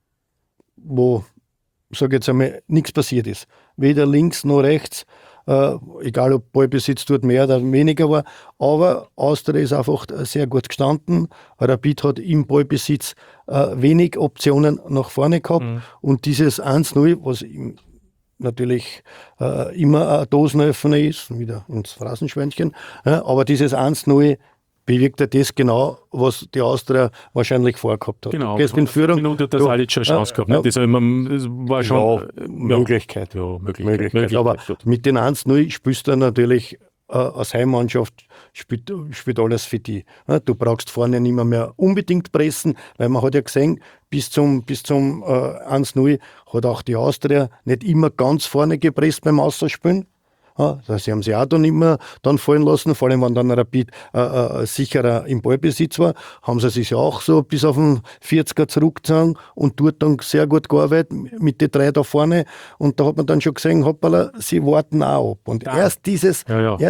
wo, sage jetzt einmal, nichts passiert ist. Weder links noch rechts, egal ob Ballbesitz dort mehr oder weniger war, aber Austria ist einfach sehr gut gestanden. Rapid hat im Ballbesitz wenig Optionen nach vorne gehabt und dieses 1-0, was natürlich immer ein Dosenöffner ist, wieder ins Phrasenschweinchen, aber dieses 1-0 bewirkt ja das genau, was die Austria wahrscheinlich vorgehabt hat. Genau, in Führung. Minute hat das Salic schon Chance gehabt. Das war schon Möglichkeit. Ja, Möglichkeit. Aber mit den 1-0 spielst du natürlich als Heimmannschaft, spielt alles für die. Du brauchst vorne nicht mehr unbedingt pressen, weil man hat ja gesehen, bis zum 1-0 hat auch die Austria nicht immer ganz vorne gepresst beim Ausspielen. Sie haben sie auch dann immer fallen lassen, vor allem wenn dann Rapid sicherer im Ballbesitz war, haben sie sich auch so bis auf den 40er zurückgezogen und dort dann sehr gut gearbeitet mit den 3 da vorne und da hat man dann schon gesehen, hoppala, sie warten auch ab. Und erst dieses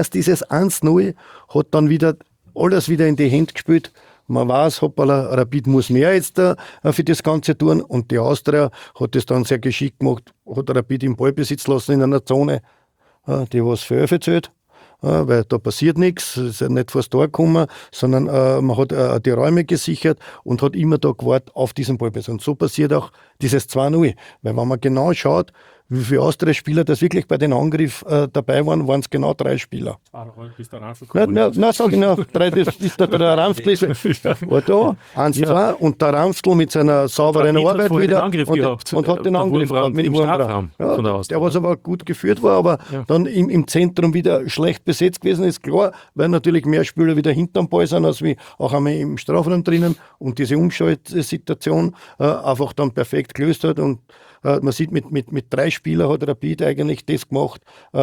1-0 hat dann wieder alles wieder in die Hände gespielt. Man weiß, hoppala, Rapid muss mehr jetzt für das Ganze tun und die Austria hat das dann sehr geschickt gemacht, hat Rapid im Ballbesitz lassen in einer Zone, die was für Öfe zählt, weil da passiert nichts, es ist ja nicht vor das Tor gekommen, sondern man hat die Räume gesichert und hat immer da gewartet auf diesen Ballbesitz. Und so passiert auch dieses 2-0, weil wenn man genau schaut, wie viele Austria-Spieler das wirklich bei den Angriff dabei waren, waren es genau 3 Spieler. Nein, sag ich noch, 3, das ist der Ramstl, war da, 1-2 und der Ramstl mit seiner sauberen Arbeit wieder und hat den Angriff gehabt mit dem Strafraum. Ja, der was aber gut geführt war, aber dann im Zentrum wieder schlecht besetzt gewesen, ist klar, weil natürlich mehr Spieler wieder hinterm Ball sind, als wie auch einmal im Strafraum drinnen und diese Umschaltsituation einfach dann perfekt gelöst hat und man sieht, mit 3 Spielern hat Rapid eigentlich das gemacht,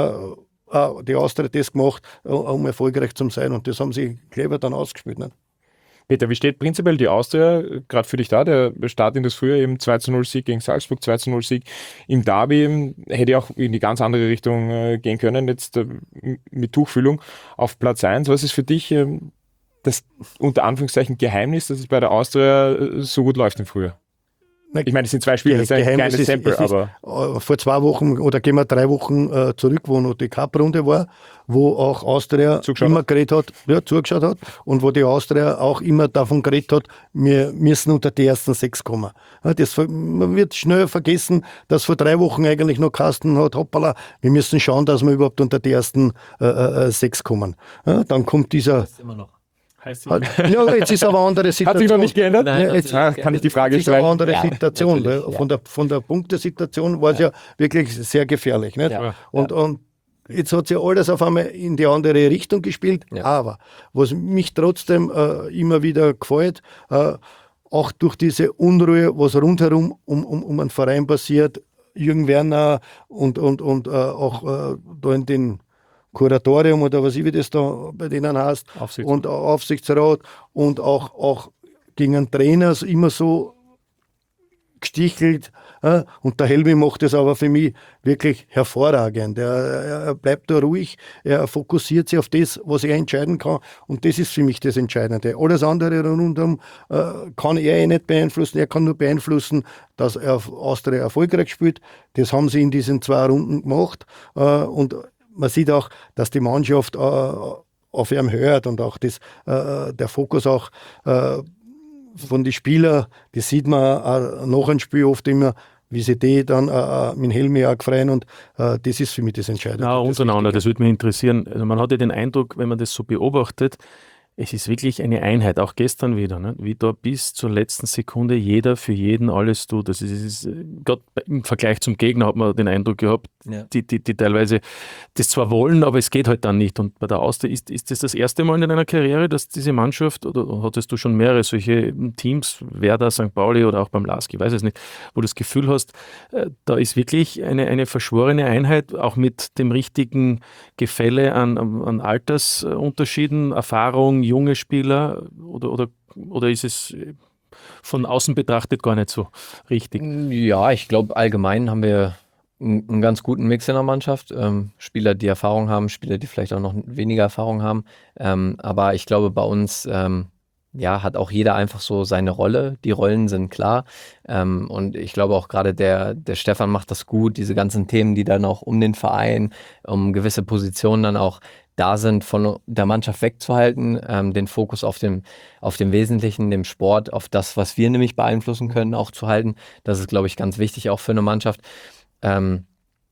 die Austria das gemacht, um erfolgreich zu sein und das haben sie clever dann ausgespielt. Ne? Peter, wie steht prinzipiell die Austria gerade für dich da? Der Start in das Frühjahr eben 2-0-Sieg gegen Salzburg, 2-0-Sieg im Derby, hätte auch in die ganz andere Richtung gehen können, jetzt mit Tuchfühlung auf Platz 1. Was ist für dich das unter Anführungszeichen Geheimnis, dass es bei der Austria so gut läuft im Frühjahr? Ich meine, es sind 2 Spiele, das ist ein kleines Sample, aber... Vor 2 Wochen oder gehen wir 3 Wochen zurück, wo noch die Cup-Runde war, wo auch Austria immer geredet hat, zugeschaut hat und wo die Austria auch immer davon geredet hat, wir müssen unter die ersten 6 kommen. Man wird schnell vergessen, dass vor 3 Wochen eigentlich noch Carsten hat, hoppala, wir müssen schauen, dass wir überhaupt unter die ersten 6 kommen. Dann kommt dieser... Das ist immer noch. Ja, jetzt ist aber eine andere Situation. Hat sich noch nicht geändert? Nein, jetzt kann ich die Frage stellen? Das ist eine stellen? andere Situation. Von der Punktesituation war es ja wirklich sehr gefährlich. Nicht? Ja. Und jetzt hat sich alles auf einmal in die andere Richtung gespielt. Ja. Aber was mich trotzdem immer wieder gefällt, auch durch diese Unruhe, was rundherum um einen Verein passiert, Jürgen Werner und auch da in den Kuratorium oder was ich wie das da bei denen heißt und Aufsichtsrat und auch gegen einen Trainer immer so gestichelt. Und der Helmi macht das aber für mich wirklich hervorragend. Er bleibt da ruhig, er fokussiert sich auf das, was er entscheiden kann und das ist für mich das Entscheidende. Alles andere rundum kann er nicht beeinflussen, er kann nur beeinflussen, dass er auf Austria erfolgreich spielt. Das haben sie in diesen 2 Runden gemacht und man sieht auch, dass die Mannschaft auf ihn hört und auch der Fokus auch von den Spielern, das sieht man nach dem Spiel oft immer, wie sie die dann mit Helmi auch freuen und das ist für mich das Entscheidende. Ja, untereinander, das würde mich interessieren. Also man hat ja den Eindruck, wenn man das so beobachtet, es ist wirklich eine Einheit, auch gestern wieder, ne? Wie da bis zur letzten Sekunde jeder für jeden alles tut. Das ist gerade im Vergleich zum Gegner hat man den Eindruck gehabt, die teilweise das zwar wollen, aber es geht halt dann nicht. Und bei der Austria ist das erste Mal in deiner Karriere, dass diese Mannschaft, oder hattest du schon mehrere solche Teams, Werder, St. Pauli oder auch beim LASK, ich weiß es nicht, wo du das Gefühl hast, da ist wirklich eine verschworene Einheit, auch mit dem richtigen Gefälle an Altersunterschieden, Erfahrung, junge Spieler oder ist es von außen betrachtet gar nicht so richtig? Ja, ich glaube, allgemein haben wir einen ganz guten Mix in der Mannschaft. Spieler, die Erfahrung haben, Spieler, die vielleicht auch noch weniger Erfahrung haben. Aber ich glaube, bei uns hat auch jeder einfach so seine Rolle. Die Rollen sind klar. Und ich glaube auch gerade der Stefan macht das gut, diese ganzen Themen, die dann auch um den Verein, um gewisse Positionen dann auch da sind, von der Mannschaft wegzuhalten, den Fokus auf dem Wesentlichen, dem Sport, auf das, was wir nämlich beeinflussen können, auch zu halten. Das ist, glaube ich, ganz wichtig auch für eine Mannschaft. Und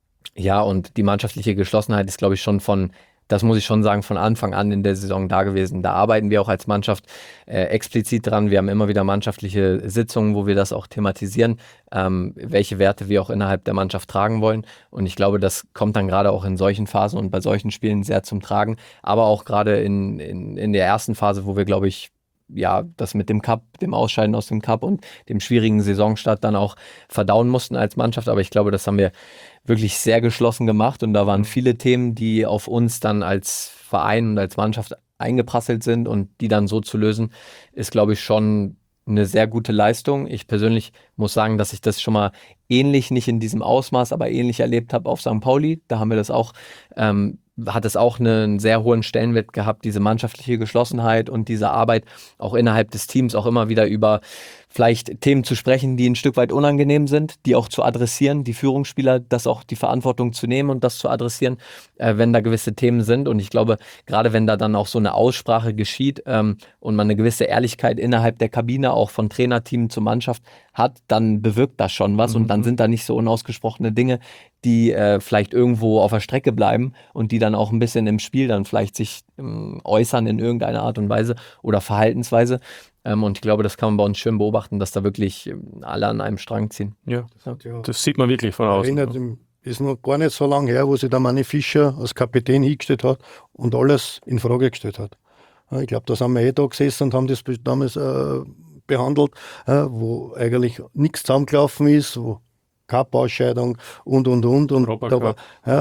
die mannschaftliche Geschlossenheit ist, glaube ich, das muss ich schon sagen, von Anfang an in der Saison da gewesen. Da arbeiten wir auch als Mannschaft explizit dran. Wir haben immer wieder mannschaftliche Sitzungen, wo wir das auch thematisieren, welche Werte wir auch innerhalb der Mannschaft tragen wollen. Und ich glaube, das kommt dann gerade auch in solchen Phasen und bei solchen Spielen sehr zum Tragen. Aber auch gerade in der ersten Phase, wo wir, glaube ich, das mit dem Cup, dem Ausscheiden aus dem Cup und dem schwierigen Saisonstart dann auch verdauen mussten als Mannschaft. Aber ich glaube, das haben wir wirklich sehr geschlossen gemacht und da waren viele Themen, die auf uns dann als Verein und als Mannschaft eingeprasselt sind und die dann so zu lösen, ist, glaube ich, schon eine sehr gute Leistung. Ich persönlich muss sagen, dass ich das schon mal ähnlich, nicht in diesem Ausmaß, aber ähnlich erlebt habe auf St. Pauli. Da haben wir das auch hat es auch einen sehr hohen Stellenwert gehabt, diese mannschaftliche Geschlossenheit und diese Arbeit auch innerhalb des Teams auch immer wieder über vielleicht Themen zu sprechen, die ein Stück weit unangenehm sind, die auch zu adressieren, die Führungsspieler, das auch die Verantwortung zu nehmen und das zu adressieren, wenn da gewisse Themen sind. Und ich glaube, gerade wenn da dann auch so eine Aussprache geschieht und man eine gewisse Ehrlichkeit innerhalb der Kabine auch von Trainerteam zur Mannschaft hat, dann bewirkt das schon was und dann sind da nicht so unausgesprochene Dinge, die vielleicht irgendwo auf der Strecke bleiben und die dann auch ein bisschen im Spiel dann vielleicht sich äußern in irgendeiner Art und Weise oder Verhaltensweise. Und ich glaube, das kann man bei uns schön beobachten, dass da wirklich alle an einem Strang ziehen. Ja, Ja. das sieht man wirklich von außen. Erinnert, ist noch gar nicht so lange her, wo sich der Manni Fischer als Kapitän hingestellt hat und alles in Frage gestellt hat. Ja, ich glaube, da sind wir da gesessen und haben das damals behandelt, wo eigentlich nichts zusammengelaufen ist, wo Cup-Ausscheidung und. Und da war,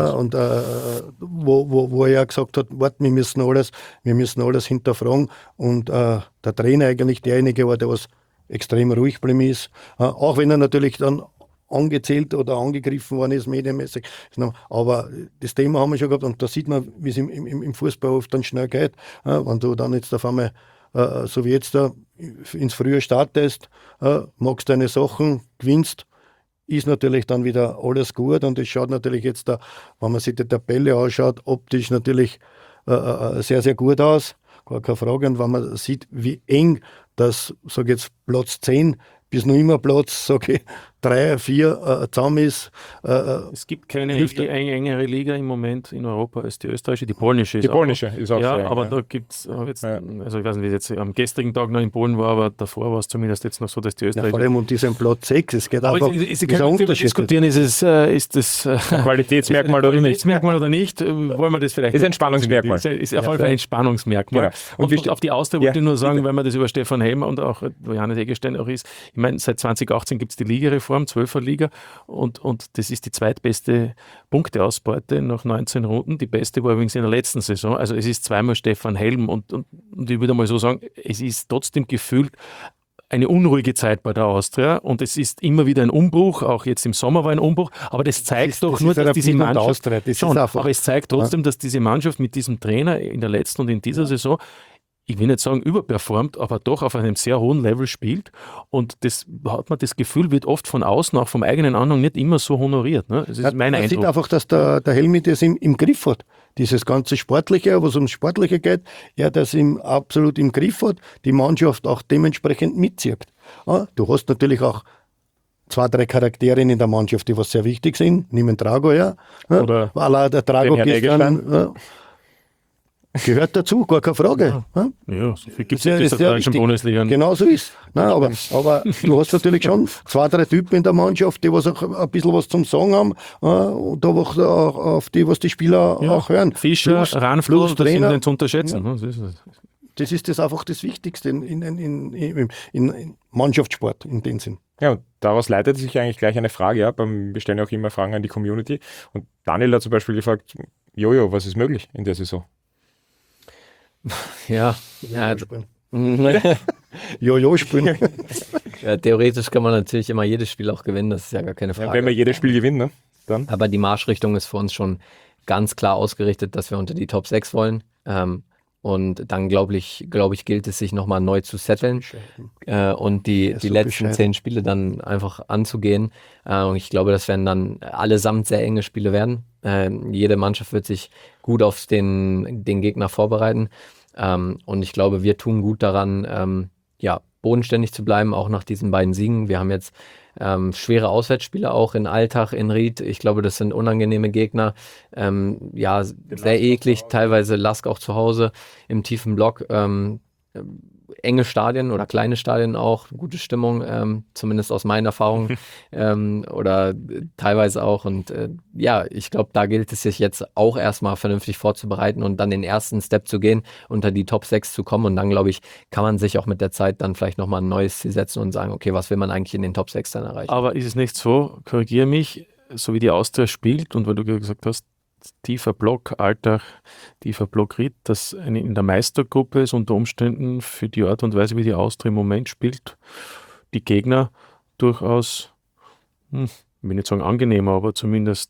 wo er ja gesagt hat, warte, wir müssen alles hinterfragen. Und der Trainer eigentlich derjenige war, der was extrem ruhig geblieben ist. Auch wenn er natürlich dann angezählt oder angegriffen worden ist, medienmäßig. Aber das Thema haben wir schon gehabt und da sieht man, wie es im Fußball oft dann schnell geht. Wenn du dann jetzt auf einmal, so wie jetzt da, ins Frühjahr startest, magst deine Sachen, gewinnst, ist natürlich dann wieder alles gut und es schaut natürlich jetzt da, wenn man sich die Tabelle anschaut, optisch natürlich sehr, sehr gut aus. Gar keine Frage. Und wenn man sieht, wie eng das, sage ich jetzt, Platz 10 bis noch immer Platz, sage ich, 3, 4 zusammen ist. Es gibt keine engere Liga im Moment in Europa als die österreichische, die polnische. Die polnische ist auch ja, sehr, aber da gibt es jetzt, also ich weiß nicht, wie es jetzt am gestrigen Tag noch in Polen war, aber davor war es zumindest jetzt noch so, dass die Ja, österreichische... vor allem um diesen Platz 6, es geht aber einfach, Sie dieser können Unterschied. diskutieren, ist das Qualitätsmerkmal oder nicht. Qualitätsmerkmal oder nicht? Wollen wir das vielleicht... Ist ein Spannungsmerkmal. Ist auf jeden Fall ein Spannungsmerkmal. Genau. Und auf die Austria wollte ich nur sagen, weil man das über Stefan Helmer und auch Johannes Eggestein auch ist, ich meine, seit 2018 gibt es die Ligareform, 12er Liga, und das ist die zweitbeste Punkteausbeute nach 19 Runden. Die beste war übrigens in der letzten Saison. Also es ist zweimal Stefan Helm und ich würde mal so sagen, es ist trotzdem gefühlt eine unruhige Zeit bei der Austria und es ist immer wieder ein Umbruch, auch jetzt im Sommer war ein Umbruch, aber das zeigt dass diese Mannschaft, aber es zeigt trotzdem, dass diese Mannschaft mit diesem Trainer in der letzten und in dieser Saison, ich will nicht sagen überperformt, aber doch auf einem sehr hohen Level spielt und das hat man das Gefühl, wird oft von außen, auch vom eigenen Anhang nicht immer so honoriert. Ne? Das ist mein Man Eindruck. sieht einfach, dass der Helmi das im Griff hat. Dieses ganze Sportliche, was ums Sportliche geht, er das absolut im Griff hat, die Mannschaft auch dementsprechend mitzieht. Ja, du hast natürlich auch 2, 3 Charaktere in der Mannschaft, die was sehr wichtig sind. Nimm den Drago her. Ja. Oder der Drago den Herrn Eggestein. Gehört dazu, gar keine Frage. Ja. Ja, so viel gibt es in der deutschen Bundesliga. Genau so ist. Nein, aber du hast natürlich schon 2, 3 Typen in der Mannschaft, die was auch ein bisschen was zum Sagen haben, und da auch auf die, was die Spieler auch hören. Fischer, Ranflo, das sind Trainer. nicht zu unterschätzen. Ja. Ne? Das ist das einfach das Wichtigste in Mannschaftssport in dem Sinn. Ja, und daraus leitet sich eigentlich gleich eine Frage ab. Wir stellen ja auch immer Fragen an die Community. Und Daniel hat zum Beispiel gefragt, Jojo, was ist möglich in der Saison? Ja, Jojo spielen. ja, theoretisch kann man natürlich immer jedes Spiel auch gewinnen, das ist ja gar keine Frage. Ja, wenn wir jedes Spiel gewinnen, ne? Dann. Aber die Marschrichtung ist für uns schon ganz klar ausgerichtet, dass wir unter die Top 6 wollen. Und dann, glaube ich, gilt es, sich nochmal neu zu setteln und die letzten 10 Spiele dann einfach anzugehen. Und ich glaube, das werden dann allesamt sehr enge Spiele werden. Jede Mannschaft wird sich gut auf den Gegner vorbereiten. Und ich glaube, wir tun gut daran, bodenständig zu bleiben, auch nach diesen beiden Siegen. Wir haben jetzt schwere Auswärtsspiele auch in Altach, in Ried. Ich glaube, das sind unangenehme Gegner. Sehr eklig, teilweise Lask auch zu Hause im tiefen Block. Enge Stadien oder kleine Stadien auch, gute Stimmung, zumindest aus meiner Erfahrung oder teilweise auch. Und ich glaube, da gilt es sich jetzt auch erstmal vernünftig vorzubereiten und dann den ersten Step zu gehen, unter die Top 6 zu kommen. Und dann, glaube ich, kann man sich auch mit der Zeit dann vielleicht nochmal ein neues Ziel setzen und sagen, okay, was will man eigentlich in den Top 6 dann erreichen? Aber ist es nicht so, korrigiere mich, so wie die Austria spielt und weil du gesagt hast, tiefer Block, Altach, tiefer Block Ried, dass in der Meistergruppe es unter Umständen für die Art und Weise, wie die Austria im Moment spielt, die Gegner durchaus, ich will nicht sagen angenehmer, aber zumindest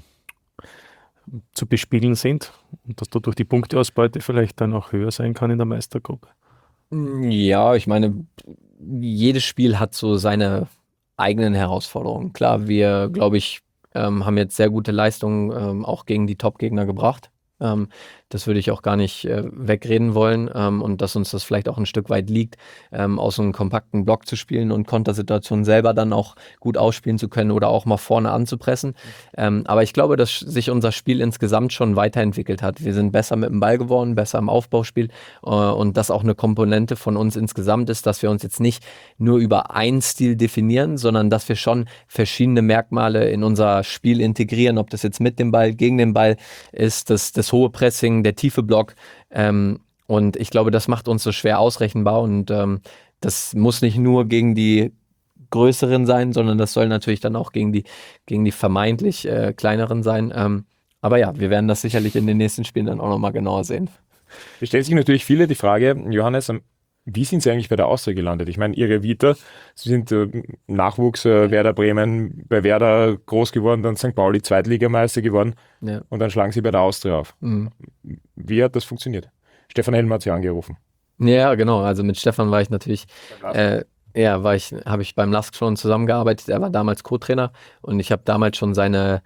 zu bespielen sind und dass dadurch die Punkteausbeute vielleicht dann auch höher sein kann in der Meistergruppe. Ja, ich meine, jedes Spiel hat so seine eigenen Herausforderungen. Klar, wir, glaube ich, haben jetzt sehr gute Leistungen auch gegen die Top-Gegner gebracht. Das würde ich auch gar nicht wegreden wollen und dass uns das vielleicht auch ein Stück weit liegt, aus so einem kompakten Block zu spielen und Kontersituationen selber dann auch gut ausspielen zu können oder auch mal vorne anzupressen. Aber ich glaube, dass sich unser Spiel insgesamt schon weiterentwickelt hat. Wir sind besser mit dem Ball geworden, besser im Aufbauspiel und das auch eine Komponente von uns insgesamt ist, dass wir uns jetzt nicht nur über einen Stil definieren, sondern dass wir schon verschiedene Merkmale in unser Spiel integrieren, ob das jetzt mit dem Ball, gegen den Ball ist, das hohe Pressing, der tiefe Block. Und ich glaube, das macht uns so schwer ausrechenbar und das muss nicht nur gegen die größeren sein, sondern das soll natürlich dann auch gegen die vermeintlich kleineren sein. Aber ja, wir werden das sicherlich in den nächsten Spielen dann auch nochmal genauer sehen. Es stellt sich natürlich viele die Frage, Johannes, wie sind Sie eigentlich bei der Austria gelandet? Ich meine, Ihre Vita, Sie sind Nachwuchs Werder Bremen, bei Werder groß geworden, dann St. Pauli Zweitligameister geworden und dann schlagen Sie bei der Austria auf. Mhm. Wie hat das funktioniert? Stefan Helm hat Sie angerufen. Ja, genau. Also mit Stefan war ich natürlich, habe ich beim LASK schon zusammengearbeitet. Er war damals Co-Trainer und ich habe damals schon seine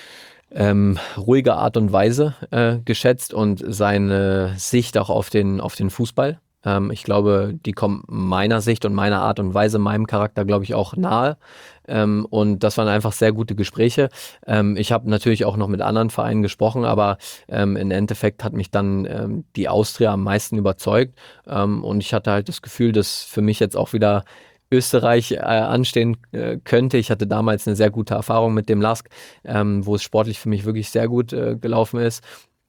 ruhige Art und Weise geschätzt und seine Sicht auch auf den Fußball. Ich glaube, die kommen meiner Sicht und meiner Art und Weise, meinem Charakter, glaube ich, auch nahe. Und das waren einfach sehr gute Gespräche. Ich habe natürlich auch noch mit anderen Vereinen gesprochen, aber im Endeffekt hat mich dann die Austria am meisten überzeugt. Und ich hatte halt das Gefühl, dass für mich jetzt auch wieder Österreich anstehen könnte. Ich hatte damals eine sehr gute Erfahrung mit dem LASK, wo es sportlich für mich wirklich sehr gut gelaufen ist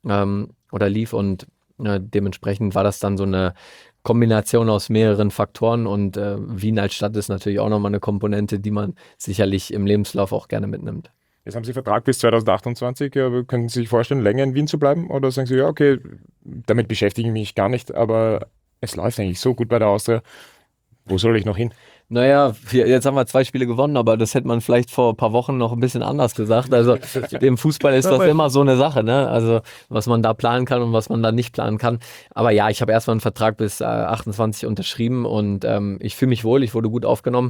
oder lief und dementsprechend war das dann so eine Kombination aus mehreren Faktoren und Wien als Stadt ist natürlich auch nochmal eine Komponente, die man sicherlich im Lebenslauf auch gerne mitnimmt. Jetzt haben Sie Vertrag bis 2028. Können Sie sich vorstellen, länger in Wien zu bleiben? Oder sagen Sie, ja, okay, damit beschäftige ich mich gar nicht, aber es läuft eigentlich so gut bei der Austria. Wo soll ich noch hin? Naja, jetzt haben wir 2 Spiele gewonnen, aber das hätte man vielleicht vor ein paar Wochen noch ein bisschen anders gesagt. Also im Fußball ist das immer so eine Sache, ne? Also was man da planen kann und was man da nicht planen kann. Aber ja, ich habe erstmal einen Vertrag bis 28 unterschrieben und ich fühle mich wohl, ich wurde gut aufgenommen.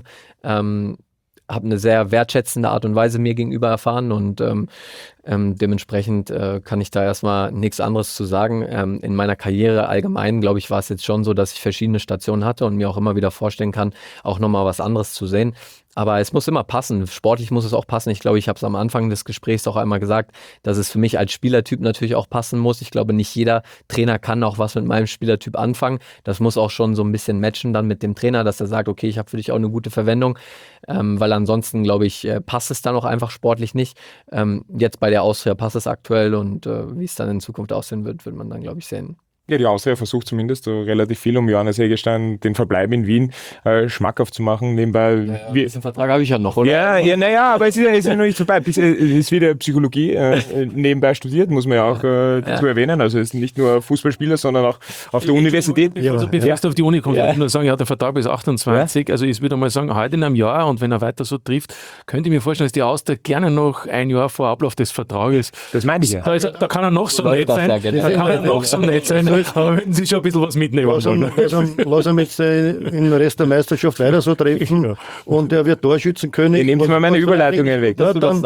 Habe eine sehr wertschätzende Art und Weise mir gegenüber erfahren und dementsprechend kann ich da erstmal nichts anderes zu sagen. In meiner Karriere allgemein, glaube ich, war es jetzt schon so, dass ich verschiedene Stationen hatte und mir auch immer wieder vorstellen kann, auch nochmal was anderes zu sehen. Aber es muss immer passen. Sportlich muss es auch passen. Ich glaube, ich habe es am Anfang des Gesprächs auch einmal gesagt, dass es für mich als Spielertyp natürlich auch passen muss. Ich glaube, nicht jeder Trainer kann auch was mit meinem Spielertyp anfangen. Das muss auch schon so ein bisschen matchen dann mit dem Trainer, dass er sagt, okay, ich habe für dich auch eine gute Verwendung. Weil ansonsten, glaube ich, passt es dann auch einfach sportlich nicht. Jetzt bei der Austria passt es aktuell und wie es dann in Zukunft aussehen wird man dann, glaube ich, sehen. Ja, die Austria versucht zumindest so relativ viel, um Johannes Eggestein den Verbleib in Wien schmackhaft zu machen. Nebenbei. Diesen Vertrag habe ich ja noch, oder? Ja, aber es ist ja noch nicht vorbei. Es ist wieder Psychologie nebenbei studiert, muss man ja auch dazu erwähnen. Also es ist nicht nur Fußballspieler, sondern auch auf der Universität. Also bevor du auf die Uni kommst, ich würde nur sagen, er hat den Vertrag bis 28. Ja. Also ich würde mal sagen, heute in einem Jahr und wenn er weiter so trifft, könnte ich mir vorstellen, dass die Austria gerne noch ein Jahr vor Ablauf des Vertrages. Das meine ich ja. Da kann er noch so nett sein. Da kann er noch so nett sein. Aber wenn Sie schon ein bisschen was mitnehmen wollen. Lass ihn jetzt im Rest der Meisterschaft weiter so treffen und er wird Torschützenkönig. Nehmen Sie mal meine Überleitungen weg. Dann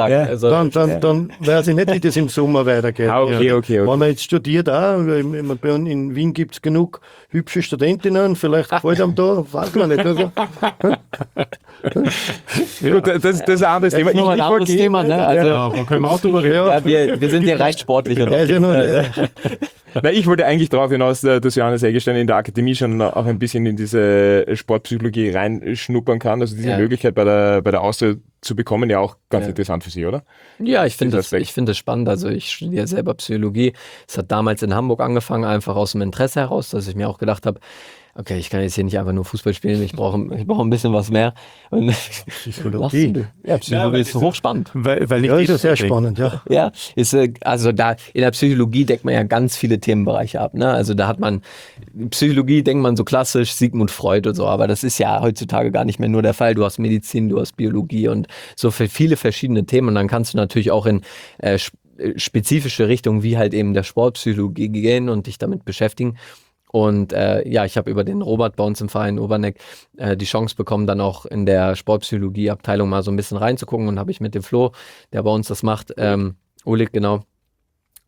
weiß ich nicht, wie das im Sommer weitergeht. Okay. Wenn er jetzt studiert auch, in Wien gibt es genug hübsche Studentinnen, vielleicht gefällt ihm da, weiß man nicht. Also. Das ist ein anderes Thema. Noch ein anderes Thema, ne? Also, da können wir auch drüber reden. Ja, wir sind ja recht sportlich. Ich wollte eigentlich darauf hinaus, dass Johannes Eggestein in der Akademie schon auch ein bisschen in diese Sportpsychologie reinschnuppern kann. Also diese Möglichkeit bei der Austria zu bekommen, ja auch ganz interessant für Sie, oder? Ja, ich finde das spannend. Also ich studiere selber Psychologie. Es hat damals in Hamburg angefangen, einfach aus dem Interesse heraus, dass ich mir auch gedacht habe, okay, ich kann jetzt hier nicht einfach nur Fußball spielen, ich brauche ein bisschen was mehr. Und Psychologie. Psychologie ist hochspannend. Weil nicht ist sehr spannend, ja. Ja, also da in der Psychologie deckt man ja ganz viele Themenbereiche ab. Ne? Also da hat man, Psychologie denkt man so klassisch, Sigmund Freud und so, aber das ist ja heutzutage gar nicht mehr nur der Fall. Du hast Medizin, du hast Biologie und so für viele verschiedene Themen und dann kannst du natürlich auch in spezifische Richtungen wie halt eben der Sportpsychologie gehen und dich damit beschäftigen. Und ich habe über den Robert bei uns im Verein Oberneck die Chance bekommen, dann auch in der Sportpsychologie-Abteilung mal so ein bisschen reinzugucken und habe ich mit dem Flo, der bei uns das macht, Oleg, genau.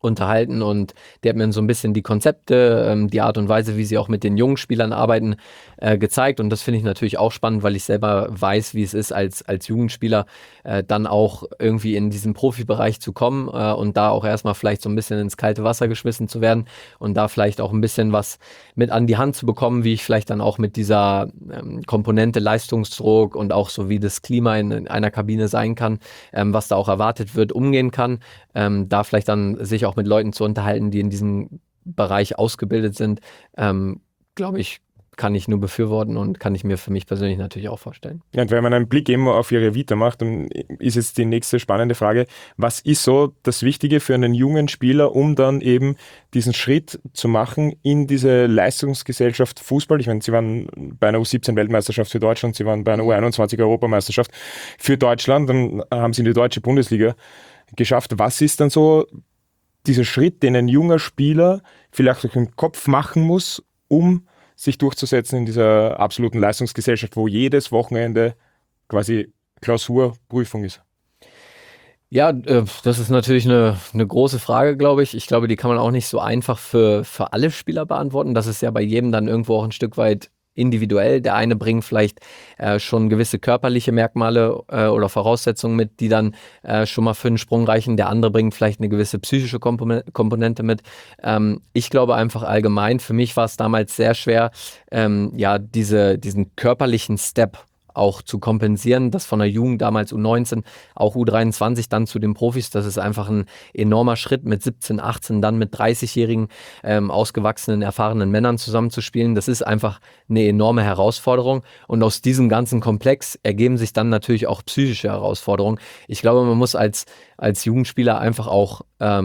unterhalten und der hat mir so ein bisschen die Konzepte, die Art und Weise, wie sie auch mit den jungen Spielern arbeiten, gezeigt. Und das finde ich natürlich auch spannend, weil ich selber weiß, wie es ist, als Jugendspieler dann auch irgendwie in diesen Profibereich zu kommen und da auch erstmal vielleicht so ein bisschen ins kalte Wasser geschmissen zu werden und da vielleicht auch ein bisschen was mit an die Hand zu bekommen, wie ich vielleicht dann auch mit dieser Komponente Leistungsdruck und auch so wie das Klima in einer Kabine sein kann, was da auch erwartet wird, umgehen kann. Da vielleicht dann sich auch mit Leuten zu unterhalten, die in diesem Bereich ausgebildet sind, glaube ich, kann ich nur befürworten und kann ich mir für mich persönlich natürlich auch vorstellen. Ja, und wenn man einen Blick eben auf Ihre Vita macht, dann ist jetzt die nächste spannende Frage, was ist so das Wichtige für einen jungen Spieler, um dann eben diesen Schritt zu machen in diese Leistungsgesellschaft Fußball? Ich meine, Sie waren bei einer U17-Weltmeisterschaft für Deutschland, Sie waren bei einer U21-Europameisterschaft für Deutschland, dann haben Sie in die deutsche Bundesliga geschafft. Was ist dann so dieser Schritt, den ein junger Spieler vielleicht auch im Kopf machen muss, um sich durchzusetzen in dieser absoluten Leistungsgesellschaft, wo jedes Wochenende quasi Klausurprüfung ist? Ja, das ist natürlich eine große Frage, glaube ich. Ich glaube, die kann man auch nicht so einfach für alle Spieler beantworten. Das ist ja bei jedem dann irgendwo auch ein Stück weit individuell. Der eine bringt vielleicht schon gewisse körperliche Merkmale oder Voraussetzungen mit, die dann schon mal für einen Sprung reichen. Der andere bringt vielleicht eine gewisse psychische Komponente mit. Ich glaube einfach allgemein, für mich war es damals sehr schwer, diesen körperlichen Step auch zu kompensieren, das von der Jugend damals U19, auch U23 dann zu den Profis, das ist einfach ein enormer Schritt mit 17, 18, dann mit 30-jährigen ausgewachsenen, erfahrenen Männern zusammenzuspielen. Das ist einfach eine enorme Herausforderung und aus diesem ganzen Komplex ergeben sich dann natürlich auch psychische Herausforderungen. Ich glaube, man muss als Jugendspieler einfach auch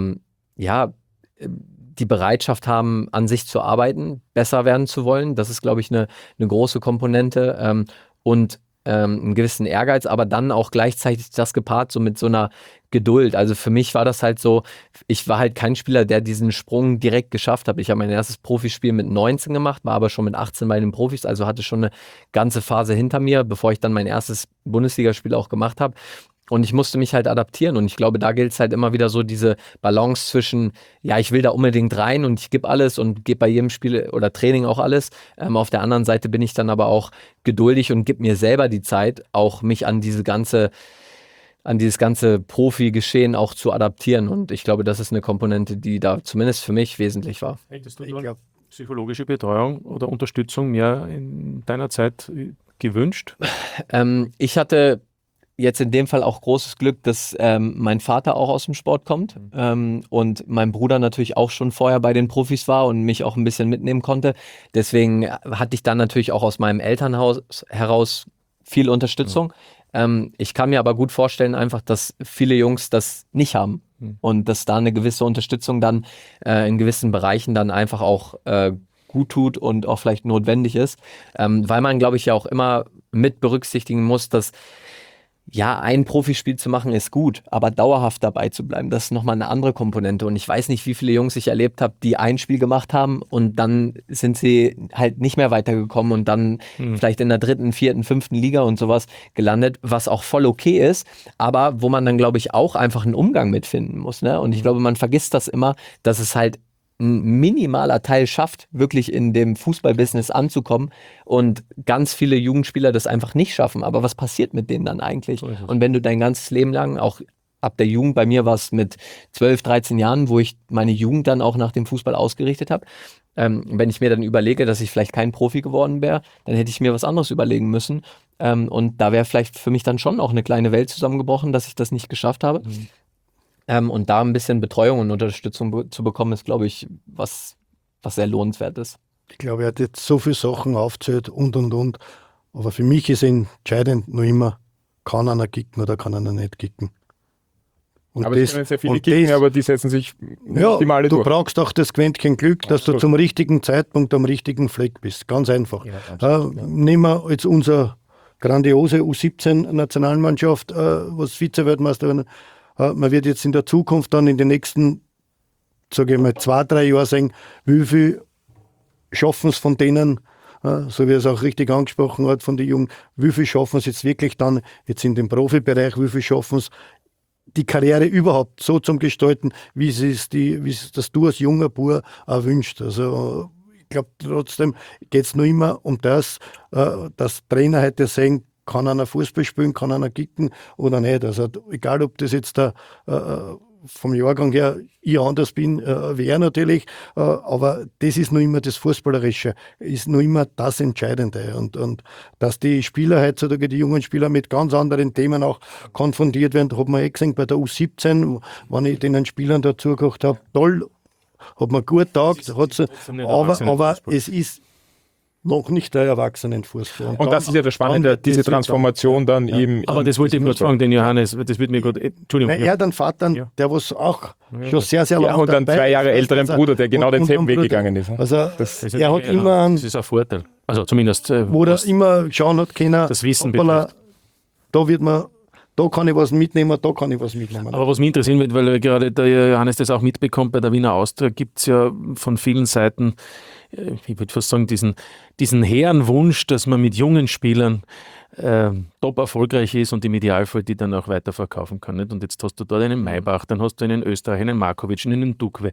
die Bereitschaft haben, an sich zu arbeiten, besser werden zu wollen. Das ist, glaube ich, eine große Komponente. Und einen gewissen Ehrgeiz, aber dann auch gleichzeitig das gepaart so mit so einer Geduld. Also für mich war das halt so, ich war halt kein Spieler, der diesen Sprung direkt geschafft hat. Ich habe mein erstes Profispiel mit 19 gemacht, war aber schon mit 18 bei den Profis, also hatte schon eine ganze Phase hinter mir, bevor ich dann mein erstes Bundesligaspiel auch gemacht habe. Und ich musste mich halt adaptieren und ich glaube, da gilt es halt immer wieder so diese Balance zwischen, ja, ich will da unbedingt rein und ich gebe alles und gebe bei jedem Spiel oder Training auch alles. Auf der anderen Seite bin ich dann aber auch geduldig und gebe mir selber die Zeit, auch mich an dieses ganze Profi-Geschehen auch zu adaptieren. Und ich glaube, das ist eine Komponente, die da zumindest für mich wesentlich war. Hättest du psychologische Betreuung oder Unterstützung mehr in deiner Zeit gewünscht? Ich hatte jetzt in dem Fall auch großes Glück, dass mein Vater auch aus dem Sport kommt und mein Bruder natürlich auch schon vorher bei den Profis war und mich auch ein bisschen mitnehmen konnte. Deswegen hatte ich dann natürlich auch aus meinem Elternhaus heraus viel Unterstützung. Ich kann mir aber gut vorstellen einfach, dass viele Jungs das nicht haben und dass da eine gewisse Unterstützung dann in gewissen Bereichen dann einfach auch gut tut und auch vielleicht notwendig ist, weil man, glaube ich, ja auch immer mit berücksichtigen muss, dass ja, ein Profispiel zu machen ist gut, aber dauerhaft dabei zu bleiben, das ist nochmal eine andere Komponente. Und ich weiß nicht, wie viele Jungs ich erlebt habe, die ein Spiel gemacht haben und dann sind sie halt nicht mehr weitergekommen und dann vielleicht in der 3., 4., 5. Liga und sowas gelandet, was auch voll okay ist, aber wo man dann, glaube ich, auch einfach einen Umgang mitfinden muss. Ne? Und ich glaube, man vergisst das immer, dass es halt ein minimaler Teil schafft, wirklich in dem Fußballbusiness anzukommen und ganz viele Jugendspieler das einfach nicht schaffen. Aber was passiert mit denen dann eigentlich? Und wenn du dein ganzes Leben lang, auch ab der Jugend, bei mir war es mit 12, 13 Jahren, wo ich meine Jugend dann auch nach dem Fußball ausgerichtet habe, wenn ich mir dann überlege, dass ich vielleicht kein Profi geworden wäre, dann hätte ich mir was anderes überlegen müssen. Und da wäre vielleicht für mich dann schon auch eine kleine Welt zusammengebrochen, dass ich das nicht geschafft habe. Und da ein bisschen Betreuung und Unterstützung zu bekommen, ist, glaube ich, was sehr lohnenswert ist. Ich glaube, er hat jetzt so viele Sachen aufgezählt und. Aber für mich ist entscheidend noch immer, kann einer kicken oder kann einer nicht kicken. Und aber es können sehr viele kicken, aber die setzen sich nicht immer alle durch. Du brauchst auch das Quäntchen Glück, dass du zum richtigen Zeitpunkt am richtigen Fleck bist. Ganz einfach. Ja, nehmen wir jetzt unsere grandiose U17-Nationalmannschaft, was Vize-Weltmeister werden. Man wird jetzt in der Zukunft dann in den nächsten, sage ich mal, 2-3 Jahren sehen, wie viel schaffen es von denen, so wie er es auch richtig angesprochen hat von den Jungen, wie viel schaffen es jetzt wirklich dann jetzt in dem Profibereich, wie viel schaffen es die Karriere überhaupt so zum Gestalten, wie es das du als junger Bub auch wünschst. Also ich glaube trotzdem geht es nur immer um das, dass Trainer heute sehen, kann einer Fußball spielen, kann einer kicken oder nicht. Also egal, ob das jetzt vom Jahrgang her ich anders bin, wäre natürlich, aber das ist nur immer das Fußballerische, ist nur immer das Entscheidende. Und dass die Spieler heutzutage, die jungen Spieler mit ganz anderen Themen auch konfrontiert werden, hat man gesehen bei der U17, wenn ich den Spielern dazu gekocht habe, toll, hat man gut getaugt, aber es ist noch nicht der Erwachsenenfußball. Und das ist ja das Spannende, diese Transformation dann eben. Aber das wollte ich gerade fragen, den Johannes, das wird mir gerade, Entschuldigung. Er hat einen Vater, der was auch schon sehr, sehr lange und einen 2 Jahre älteren Bruder, der genau denselben Weg gegangen ist. Also er hat immer einen, das ist ein Vorteil. Also zumindest, wo er immer schauen hat können, das Wissen betrifft. Da kann ich was mitnehmen, da kann ich was mitnehmen. Aber was mich interessieren wird, weil gerade der Johannes das auch mitbekommt, bei der Wiener Austria gibt es ja von vielen Seiten, ich würde fast sagen, diesen hehren Wunsch, dass man mit jungen Spielern top erfolgreich ist und im Idealfall die dann auch weiterverkaufen kann. Nicht? Und jetzt hast du dort einen Maybach, dann hast du einen Österreich, einen Markovic, einen Dukwe.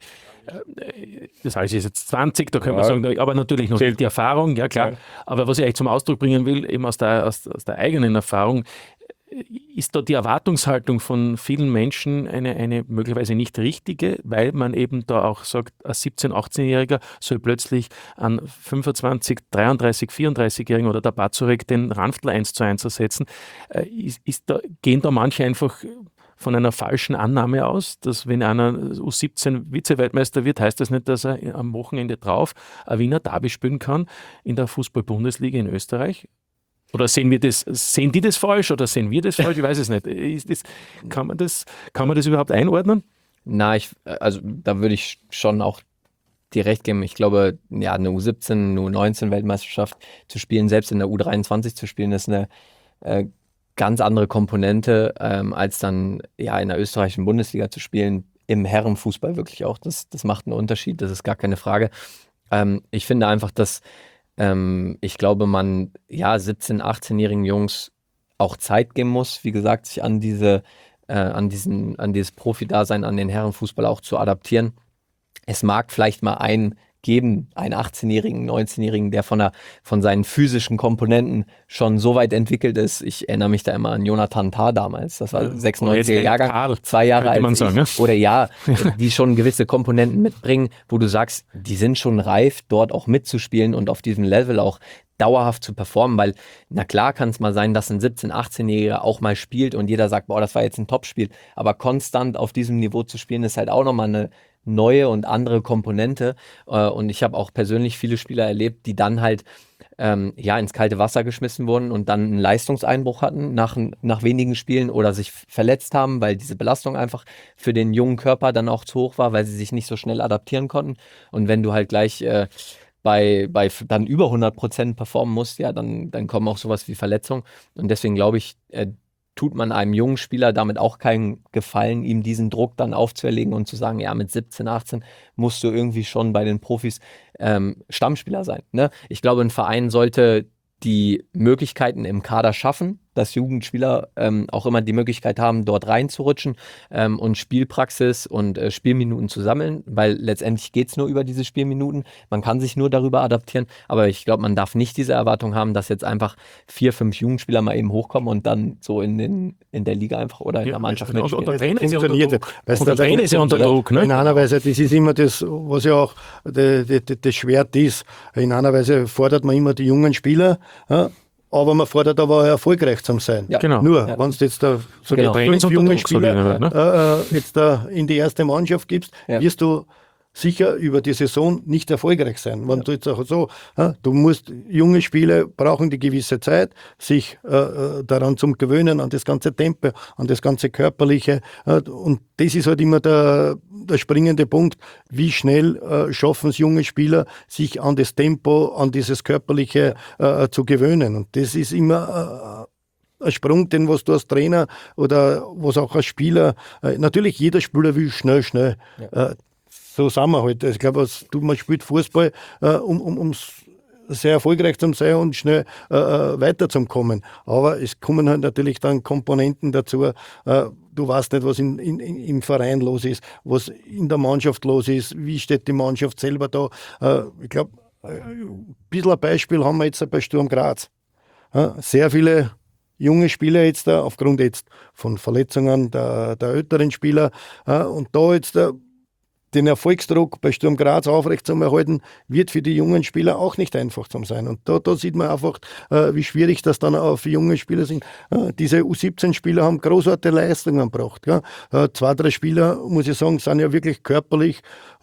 Das alles ist jetzt 20, da kann man sagen, aber natürlich noch die Erfahrung, ja klar. Ja. Aber was ich eigentlich zum Ausdruck bringen will, eben aus der eigenen Erfahrung, ist da die Erwartungshaltung von vielen Menschen eine möglicherweise nicht richtige, weil man eben da auch sagt, ein 17-, 18-Jähriger soll plötzlich an 25-, 33-, 34-Jährigen oder der Bazurek den Ranftl 1:1 ersetzen. Gehen da manche einfach von einer falschen Annahme aus, dass wenn einer U17 Vize-Weltmeister wird, heißt das nicht, dass er am Wochenende drauf ein Wiener Derby spielen kann in der Fußball-Bundesliga in Österreich? Oder sehen die das falsch oder sehen wir das falsch? Ich weiß es nicht. Kann man das überhaupt einordnen? Na, also da würde ich schon auch dir recht geben. Ich glaube, ja, eine U17, eine U19-Weltmeisterschaft zu spielen, selbst in der U23 zu spielen, ist eine ganz andere Komponente, als dann ja in der österreichischen Bundesliga zu spielen, im Herrenfußball wirklich auch. Das macht einen Unterschied, das ist gar keine Frage. Ich finde einfach, dass ich glaube, man 17-, 18-jährigen Jungs auch Zeit geben muss, wie gesagt, sich an dieses Profi-Dasein, an den Herrenfußball auch zu adaptieren. Es mag vielleicht mal einen 18-Jährigen, 19-Jährigen, der von seinen physischen Komponenten schon so weit entwickelt ist. Ich erinnere mich da immer an Jonathan Tah damals, das war 96er Jahrgang, 2 Jahre alt. Oder die schon gewisse Komponenten mitbringen, wo du sagst, die sind schon reif, dort auch mitzuspielen und auf diesem Level auch dauerhaft zu performen, weil na klar kann es mal sein, dass ein 17-, 18-Jähriger auch mal spielt und jeder sagt, boah, das war jetzt ein Topspiel, aber konstant auf diesem Niveau zu spielen, ist halt auch nochmal eine neue und andere Komponente, und ich habe auch persönlich viele Spieler erlebt, die dann halt ins kalte Wasser geschmissen wurden und dann einen Leistungseinbruch hatten nach wenigen Spielen oder sich verletzt haben, weil diese Belastung einfach für den jungen Körper dann auch zu hoch war, weil sie sich nicht so schnell adaptieren konnten. Und wenn du halt gleich bei dann über 100% performen musst, ja, dann kommen auch sowas wie Verletzungen. Und deswegen glaube ich, tut man einem jungen Spieler damit auch keinen Gefallen, ihm diesen Druck dann aufzuerlegen und zu sagen, ja, mit 17, 18 musst du irgendwie schon bei den Profis Stammspieler sein. Ne? Ich glaube, ein Verein sollte die Möglichkeiten im Kader schaffen, dass Jugendspieler auch immer die Möglichkeit haben, dort reinzurutschen und Spielpraxis und Spielminuten zu sammeln, weil letztendlich geht es nur über diese Spielminuten. Man kann sich nur darüber adaptieren, aber ich glaube, man darf nicht diese Erwartung haben, dass jetzt einfach 4, 5 Jugendspieler mal eben hochkommen und dann so in der Liga einfach oder in der Mannschaft mitspielen. Und der Trainer ist ja unter Druck. Ne? In einer Weise, das ist immer das, was ja auch das Schwert ist. In einer Weise fordert man immer die jungen Spieler, aber man fordert aber auch erfolgreich zu sein. Ja. Genau. Nur, wenn du jetzt da so Genau. 5 jungen Spieler jetzt da in die erste Mannschaft gibst, wirst du sicher über die Saison nicht erfolgreich sein. Wenn du jetzt auch so, du musst, junge Spieler brauchen die gewisse Zeit, sich daran zum Gewöhnen, an das ganze Tempo, an das ganze Körperliche. Und das ist halt immer der springende Punkt, wie schnell schaffen es junge Spieler, sich an das Tempo, an dieses Körperliche zu gewöhnen. Und das ist immer ein Sprung, den was du als Trainer oder was auch als Spieler, natürlich jeder Spieler will schnell. Ja. So sind wir halt. Ich glaube, man spielt Fußball, sehr erfolgreich zu sein und schnell weiter zu kommen. Aber es kommen halt natürlich dann Komponenten dazu. Du weißt nicht, was im Verein los ist, was in der Mannschaft los ist, wie steht die Mannschaft selber da. Ich glaube, ein bisschen ein Beispiel haben wir jetzt bei Sturm Graz. Sehr viele junge Spieler jetzt aufgrund jetzt von Verletzungen der älteren Spieler und da jetzt den Erfolgsdruck bei Sturm Graz aufrechtzuerhalten, wird für die jungen Spieler auch nicht einfach zu sein. Und da sieht man einfach, wie schwierig das dann auch für junge Spieler sind. Diese U17-Spieler haben großartige Leistungen gebracht. Ja. 2, 3 Spieler, muss ich sagen, sind ja wirklich körperlich,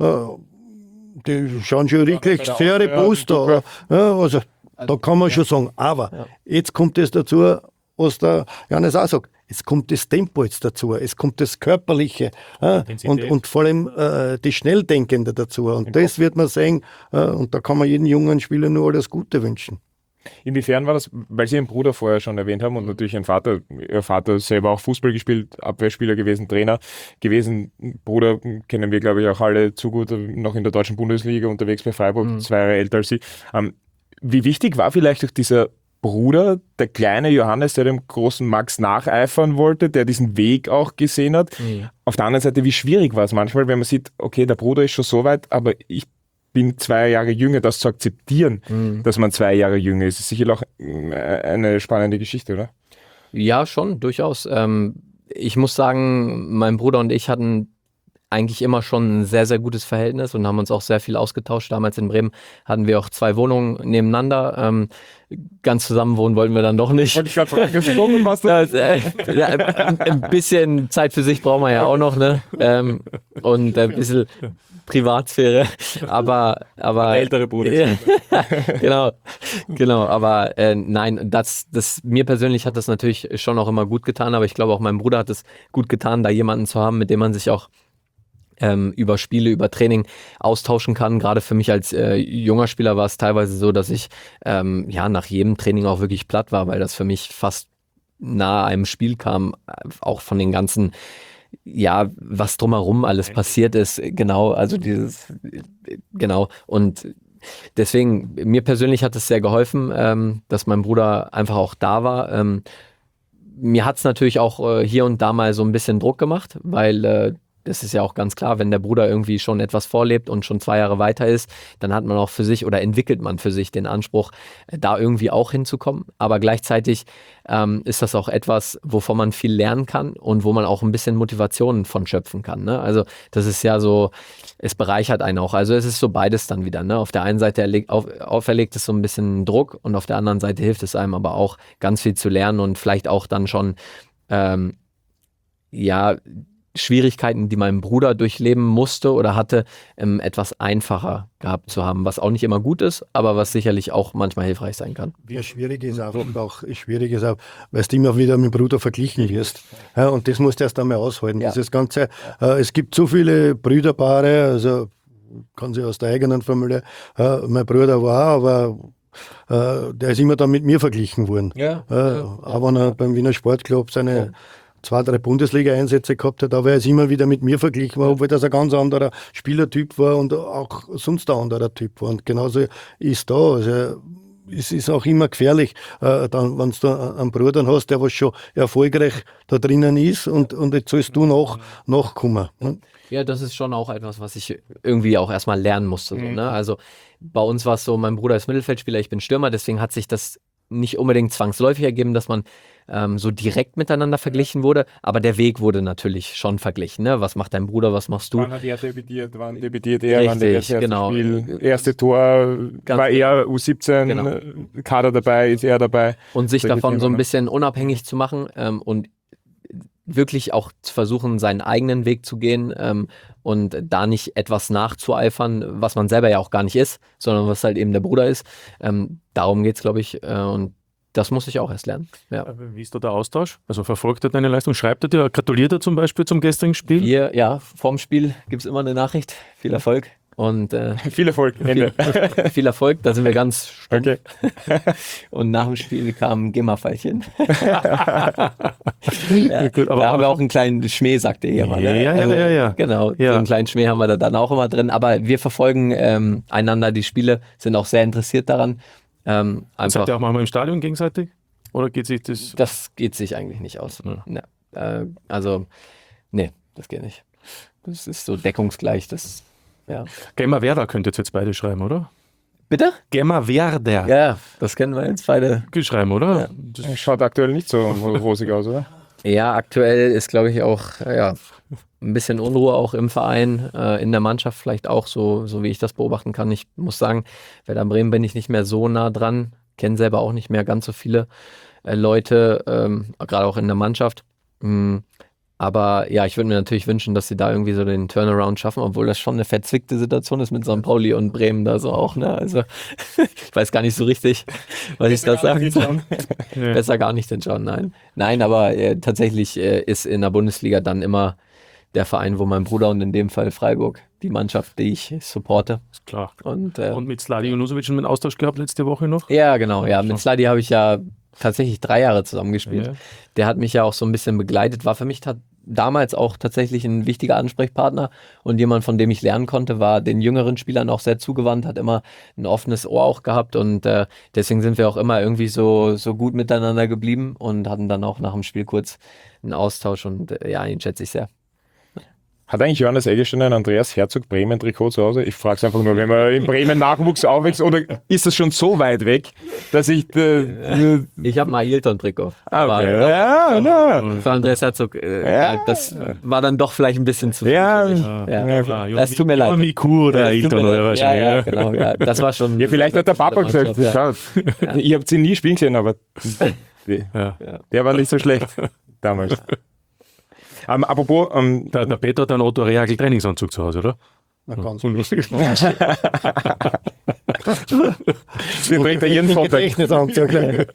die schauen schon wirklich sehr robust aus. Ja, also da kann man schon sagen. Aber jetzt kommt es dazu, was der Johannes auch sagt, es kommt das Tempo jetzt dazu, es kommt das Körperliche und vor allem das Schnelldenkende dazu. Und das wird man sehen und da kann man jedem jungen Spieler nur alles Gute wünschen. Inwiefern war das, weil Sie Ihren Bruder vorher schon erwähnt haben und natürlich Ihr Vater selber auch Fußball gespielt, Abwehrspieler gewesen, Trainer gewesen. Bruder kennen wir, glaube ich, auch alle zu gut, noch in der deutschen Bundesliga unterwegs bei Freiburg, 2 Jahre älter als Sie. Wie wichtig war vielleicht auch dieser Bruder, der kleine Johannes, der dem großen Max nacheifern wollte, der diesen Weg auch gesehen hat? Auf der anderen Seite, wie schwierig war es manchmal, wenn man sieht, okay, der Bruder ist schon so weit, aber ich bin 2 Jahre jünger, das zu akzeptieren, dass man 2 Jahre jünger ist sicher auch eine spannende Geschichte, oder? Ja, schon, durchaus. Ich muss sagen, mein Bruder und ich hatten eigentlich immer schon ein sehr, sehr gutes Verhältnis und haben uns auch sehr viel ausgetauscht. Damals in Bremen hatten wir auch 2 Wohnungen nebeneinander. Ganz zusammen wohnen wollten wir dann doch nicht. Wollte ich gerade fragen, was ein bisschen Zeit für sich braucht man ja auch noch, ne? Und ein bisschen Privatsphäre. Aber der ältere Bruder. Genau. Aber nein, das mir persönlich hat das natürlich schon auch immer gut getan. Aber ich glaube auch meinem Bruder hat es gut getan, da jemanden zu haben, mit dem man sich auch über Spiele, über Training austauschen kann. Gerade für mich als junger Spieler war es teilweise so, dass ich nach jedem Training auch wirklich platt war, weil das für mich fast nahe einem Spiel kam, auch von den ganzen, was drumherum alles passiert ist. Genau, also und deswegen, mir persönlich hat es sehr geholfen, dass mein Bruder einfach auch da war. Mir hat es natürlich auch hier und da mal so ein bisschen Druck gemacht, weil das ist ja auch ganz klar, wenn der Bruder irgendwie schon etwas vorlebt und schon 2 Jahre weiter ist, dann hat man auch für sich oder entwickelt man für sich den Anspruch, da irgendwie auch hinzukommen. Aber gleichzeitig ist das auch etwas, wovon man viel lernen kann und wo man auch ein bisschen Motivation von schöpfen kann. Ne? Also das ist ja so, es bereichert einen auch. Also es ist so beides dann wieder. Ne? Auf der einen Seite auferlegt es so ein bisschen Druck und auf der anderen Seite hilft es einem aber auch ganz viel zu lernen und vielleicht auch dann schon Schwierigkeiten, die mein Bruder durchleben musste oder hatte, etwas einfacher gehabt zu haben, was auch nicht immer gut ist, aber was sicherlich auch manchmal hilfreich sein kann. Ja, schwierig ist auch, weil du immer wieder mit dem Bruder verglichen wirst. Ja, und das musst du erst einmal aushalten. Ja. Dieses Ganze, es gibt so viele Brüderpaare, also kann sich aus der eigenen Familie, mein Bruder war, aber der ist immer dann mit mir verglichen worden. Ja. Auch wenn er beim Wiener Sportclub seine 2, 3 Bundesliga-Einsätze gehabt hat, aber er ist immer wieder mit mir verglichen worden, obwohl das ein ganz anderer Spielertyp war und auch sonst ein anderer Typ war. Und genauso ist da. Also es ist auch immer gefährlich, dann, wenn du einen Bruder hast, der was schon erfolgreich da drinnen ist und jetzt sollst du nachkommen. Ne? Ja, das ist schon auch etwas, was ich irgendwie auch erstmal lernen musste. So, ne? Also bei uns war es so, mein Bruder ist Mittelfeldspieler, ich bin Stürmer, deswegen hat sich das nicht unbedingt zwangsläufig ergeben, dass man so direkt miteinander verglichen wurde, aber der Weg wurde natürlich schon verglichen. Ne? Was macht dein Bruder, was machst du? Wann hat er debütiert, wann debütiert er, wann das erste Spiel, erste Tor, war er U17, Kader dabei, ist er dabei. Und sich davon so ein bisschen unabhängig zu machen und wirklich auch zu versuchen, seinen eigenen Weg zu gehen und da nicht etwas nachzueifern, was man selber ja auch gar nicht ist, sondern was halt eben der Bruder ist. Darum geht es, glaube ich, und das muss ich auch erst lernen. Ja. Wie ist da der Austausch? Also verfolgt er deine Leistung? Schreibt er dir, gratuliert er zum Beispiel zum gestrigen Spiel? Vorm Spiel gibt es immer eine Nachricht. Viel Erfolg. Und Viel Erfolg. Ende. viel Erfolg, da sind wir ganz stumm. Okay. Und nach dem Spiel kam ein Gemma-Pfeilchen. Gut, Da haben wir auch einen kleinen Schmäh, sagte Ehemann. Ja. Genau, Ja. so einen kleinen Schmäh haben wir da dann auch immer drin. Aber wir verfolgen einander die Spiele, sind auch sehr interessiert daran. Seid Einfach, ihr auch manchmal im Stadion gegenseitig? Oder geht sich das? das geht sich eigentlich nicht aus. Ja. Also, nee, das geht nicht. Das ist so deckungsgleich. Ja. Gemma Werder könnt ihr jetzt beide schreiben, oder? Bitte? Gemma Werder. Ja, das kennen wir jetzt beide. Schreiben, oder? Ja. Das, Schaut aktuell nicht so rosig aus, oder? Ja, aktuell ist, glaube ich, auch ein bisschen Unruhe auch im Verein, in der Mannschaft vielleicht auch, so wie ich das beobachten kann. Ich muss sagen, Werder Bremen bin ich nicht mehr so nah dran, kenne selber auch nicht mehr ganz so viele Leute, gerade auch in der Mannschaft. Aber ja, ich würde mir natürlich wünschen, dass sie da irgendwie so den Turnaround schaffen, obwohl das schon eine verzwickte Situation ist mit St. Pauli und Bremen da so auch. Ne? Also ich weiß gar nicht so richtig, was ich da sagen soll. Ja. Besser gar nicht hinschauen, nein. Nein, aber tatsächlich ist in der Bundesliga dann immer der Verein, wo mein Bruder und in dem Fall Freiburg, die Mannschaft, die ich supporte. ist klar. Und Und mit Sladi Junusovic schon einen Austausch gehabt letzte Woche noch? ja, genau, ja. Mit Sladi habe ich ja tatsächlich 3 Jahre zusammengespielt. Ja. Der hat mich ja auch so ein bisschen begleitet, war für mich damals auch tatsächlich ein wichtiger Ansprechpartner und jemand, von dem ich lernen konnte, war den jüngeren Spielern auch sehr zugewandt, hat immer ein offenes Ohr auch gehabt und deswegen sind wir auch immer irgendwie so gut miteinander geblieben und hatten dann auch nach dem Spiel kurz einen Austausch und ja, ihn schätze ich sehr. Hat eigentlich Johannes Eggestein ein Andreas Herzog Bremen-Trikot zu Hause? Ich frage es einfach nur, wenn man in Bremen Nachwuchs aufwächst, oder ist das schon so weit weg, dass ich... Ich habe ein Ailton-Trikot. okay. Ja, na. Für Andreas Herzog, das war dann doch vielleicht ein bisschen zu viel. Ja, Ja. Das tut mir leid. Miku oder Das tut Ailton mir oder leid. wahrscheinlich. Ja, genau, ja. Das war schon. ja, vielleicht hat der Papa gesagt, Ja. schaut, ich habe sie nie spielen gesehen, aber Ja. der war nicht so schlecht damals. Apropos, Der Peter hat einen Otto Rehagel Trainingsanzug zu Hause, oder? Na, ganz Unlustig. den trägt er jeden Sonntag. Gedächtnisanzug.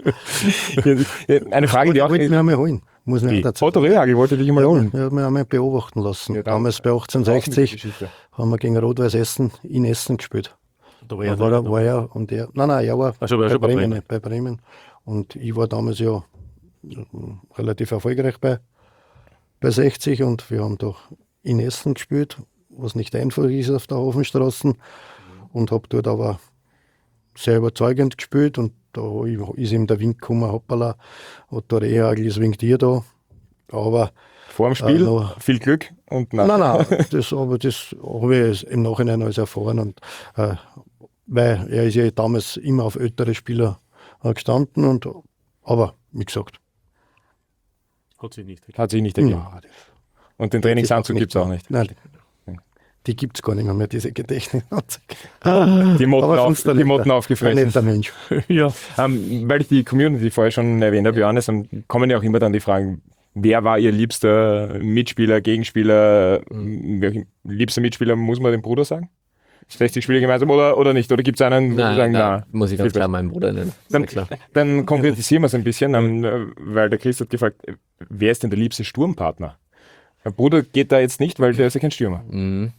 Eine Frage, die auch... Wollte mir einmal holen. Muss ich Wie? auch dazu. Otto Rehagel wollte dich mal holen. Er hat mich einmal beobachten lassen. Ja, dann- Damals bei 1860 Geschichte. haben wir gegen Rot-Weiß Essen in Essen gespielt. Da Da war er und er. Nein, er war Ach so, war er schon bei Bremen. bei Bremen. Und ich war damals ja relativ erfolgreich bei 60 und wir haben doch in Essen gespielt, was nicht einfach ist auf der Hafenstraße, und habe dort aber sehr überzeugend gespielt und da ist ihm der Wind gekommen, hoppala, hat der Rehagel ist wegen dir da, aber Vor dem Spiel, noch- viel Glück und nach. nein, das habe ich im Nachhinein alles erfahren, und weil er ist ja damals immer auf ältere Spieler gestanden, aber wie gesagt, Hat sich nicht. Hat sich nicht ergeben. ja, Und den Trainingsanzug gibt es auch nicht. Nein, die gibt es gar nicht mehr, diese Gedächtnisanzüge. Die Motten, Aber sonst ein netter- aufgefressen. Ein netter Mensch. Ja. Weil ich die Community vorher schon erwähnt habe, Johannes, kommen ja auch immer dann die Fragen, wer war Ihr liebster Mitspieler, Gegenspieler, liebster Mitspieler, muss man dem Bruder sagen? 60 Spiele gemeinsam oder nicht? Oder gibt es einen, wo Sie sagen, Nein, muss ich ganz viel klar meinen Bruder nennen. Dann, Ist ja klar. dann konkretisieren wir es ein bisschen, weil der Chris hat gefragt, wer ist denn der liebste Sturmpartner? Der Bruder geht da jetzt nicht, weil der ist ja kein Stürmer. Mhm.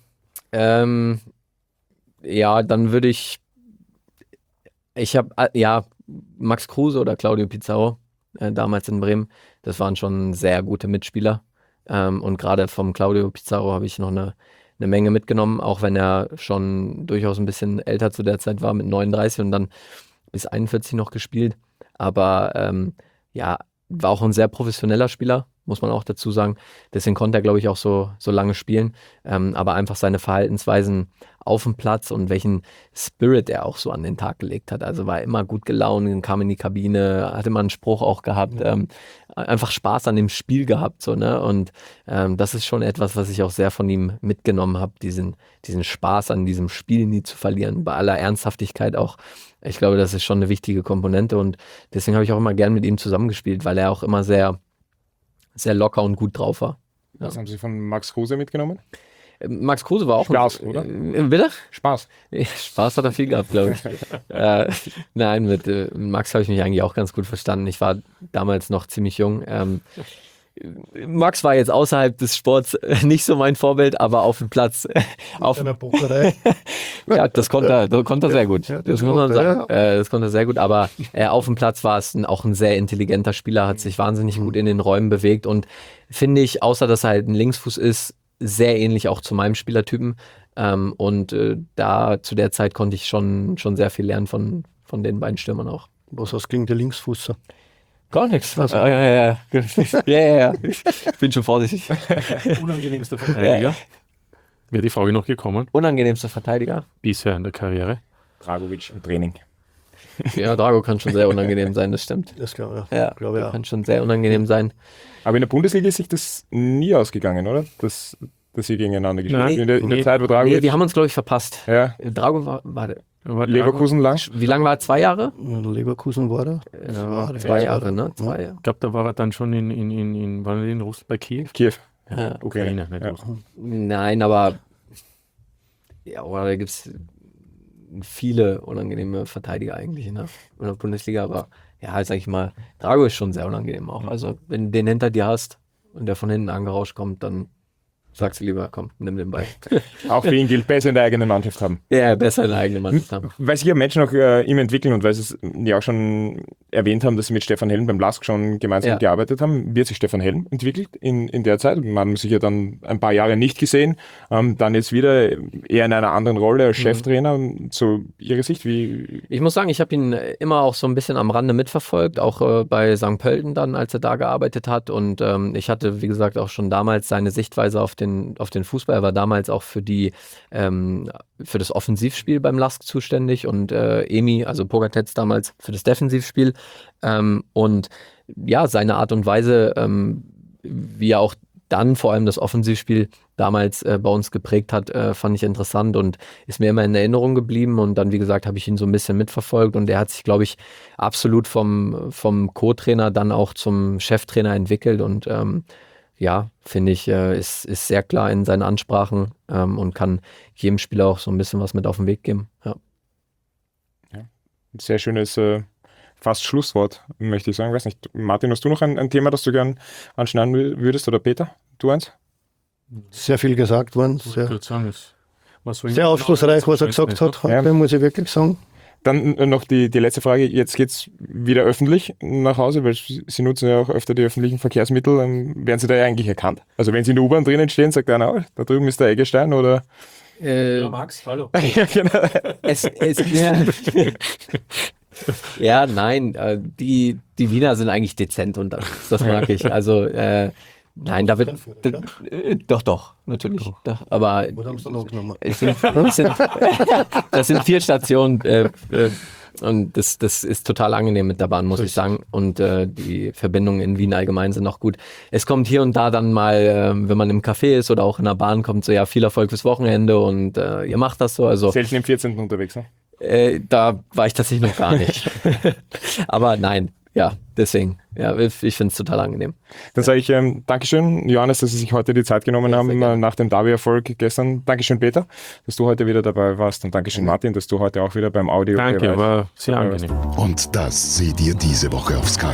Ja, dann würde ich habe, Max Kruse oder Claudio Pizarro, damals in Bremen, das waren schon sehr gute Mitspieler. Und gerade vom Claudio Pizarro habe ich noch eine Menge mitgenommen, auch wenn er schon durchaus ein bisschen älter zu der Zeit war, mit 39 und dann bis 41 noch gespielt. Aber war auch ein sehr professioneller Spieler, muss man auch dazu sagen. Deswegen konnte er, glaube ich, auch so lange spielen. Aber einfach seine Verhaltensweisen auf dem Platz und welchen Spirit er auch so an den Tag gelegt hat. Also war immer gut gelaunt, kam in die Kabine, hatte mal einen Spruch auch gehabt, einfach Spaß an dem Spiel gehabt. So, ne? Und das ist schon etwas, was ich auch sehr von ihm mitgenommen habe, diesen Spaß an diesem Spiel nie zu verlieren, bei aller Ernsthaftigkeit auch. Ich glaube, das ist schon eine wichtige Komponente und deswegen habe ich auch immer gern mit ihm zusammengespielt, weil er auch immer sehr, sehr locker und gut drauf war. Was haben Sie von Max Kruse mitgenommen? Max Kruse war auch Spaß, oder? Bitte? Spaß. Spaß hat er viel gehabt, glaube ich. Nein, mit Max habe ich mich eigentlich auch ganz gut verstanden. Ich war damals noch ziemlich jung. Max war jetzt außerhalb des Sports nicht so mein Vorbild, aber auf dem Platz, Einer Pokerei. ja, das konnte er sehr gut. Das muss man sagen. Das konnte er sehr gut, aber auf dem Platz war es auch ein sehr intelligenter Spieler, hat sich wahnsinnig gut in den Räumen bewegt und finde ich, außer dass er halt ein Linksfuß ist, sehr ähnlich auch zu meinem Spielertypen. Und da zu der Zeit konnte ich schon sehr viel lernen von den beiden Stürmern auch. Was hast du gegen die Linksfußer? Gar nichts. Ja. Ich bin schon vorsichtig. Unangenehmster Verteidiger. Wäre die Frage noch gekommen? Unangenehmster Verteidiger? Bisher in der Karriere. Dragovic im Training. Ja, Drago kann schon sehr unangenehm sein, das stimmt. Das glaube ich. Ja, Glaube ich auch. kann schon sehr unangenehm sein. Aber in der Bundesliga ist sich das nie ausgegangen, oder? Dass sie gegeneinander gespielt Nein, haben. In der nee. Zeit, wo Dragovic... Nee, wir haben uns, glaube ich, verpasst. ja, Drago war Leverkusen lang. wie lange war er? 2 Jahre? Leverkusen war er. Ja, 2 Jahre, ne? 2 Jahre. Ich glaube, da war er dann schon in Russland, bei Kiew. Kiew. Ja. Ukraine. Nicht Ja. Russland. Nein, aber ja, oder da gibt es viele unangenehme Verteidiger eigentlich in der Bundesliga, aber ja, sag ich mal, Drago ist schon sehr unangenehm auch. Also, wenn du den hinter dir hast und der von hinten angerauscht kommt, dann sagst du lieber, komm, nimm den Ball. Auch für ihn gilt, besser in der eigenen Mannschaft haben. Ja, besser eine eigene Mannschaft haben. Weil sich ja Menschen auch immer entwickeln und weil sie es ja auch schon erwähnt haben, dass sie mit Stefan Helm beim LASK schon gemeinsam Ja. gearbeitet haben, wird sich Stefan Helm entwickelt in der Zeit. Man hat sich ja dann ein paar Jahre nicht gesehen, dann jetzt wieder eher in einer anderen Rolle als Cheftrainer. So Ihre Sicht, wie... Ich muss sagen, ich habe ihn immer auch so ein bisschen am Rande mitverfolgt, auch bei St. Pölten dann, als er da gearbeitet hat. Und ich hatte, wie gesagt, auch schon damals seine Sichtweise auf den Fußball. Er war damals auch für das Offensivspiel beim LASK zuständig und Emi, also Pogatetz damals für das Defensivspiel. Und ja, seine Art und Weise, wie er auch dann vor allem das Offensivspiel damals bei uns geprägt hat, fand ich interessant und ist mir immer in Erinnerung geblieben. Und dann, wie gesagt, habe ich ihn so ein bisschen mitverfolgt und er hat sich, glaube ich, absolut vom Co-Trainer dann auch zum Cheftrainer entwickelt und ja, finde ich, ist sehr klar in seinen Ansprachen und kann jedem Spieler auch so ein bisschen was mit auf den Weg geben. Ja. Sehr schönes fast Schlusswort, möchte ich sagen. Weiß nicht, Martin, hast du noch ein Thema, das du gern anschneiden würdest oder Peter? Du eins? Sehr viel gesagt worden. Ich Sehr, würde sagen, es war so sehr aufschlussreich, was er gesagt hat. Ja. Heute, muss ich wirklich sagen. Dann noch die letzte Frage. Jetzt geht's wieder öffentlich nach Hause, weil Sie nutzen ja auch öfter die öffentlichen Verkehrsmittel. Werden Sie da ja eigentlich erkannt? Also wenn Sie in der U-Bahn drinnen stehen, sagt einer, oh, da drüben ist der Eggestein oder... Max, hallo. ja, genau. Ja, nein, die Wiener sind eigentlich dezent und das mag ich. Also, nein, da wird. Doch, natürlich. Doch, aber Was haben sie da noch genommen? das sind 4 Stationen und das ist total angenehm mit der Bahn, muss ich sagen. Und die Verbindungen in Wien allgemein sind auch gut. Es kommt hier und da dann mal, wenn man im Café ist oder auch in der Bahn, kommt so, ja, viel Erfolg fürs Wochenende und ihr macht das so. Also Selten im 14. unterwegs, ne? da war ich tatsächlich noch gar nicht. Aber nein, ja, deswegen. Ja, ich finde es total angenehm. Dann sage ich Dankeschön, Johannes, dass Sie sich heute die Zeit genommen haben nach dem Derby-Erfolg gestern. Dankeschön, Peter, dass du heute wieder dabei warst. Und Dankeschön, Martin, dass du heute auch wieder beim Audio Danke, war sehr angenehm. Und das seht ihr diese Woche auf Sky.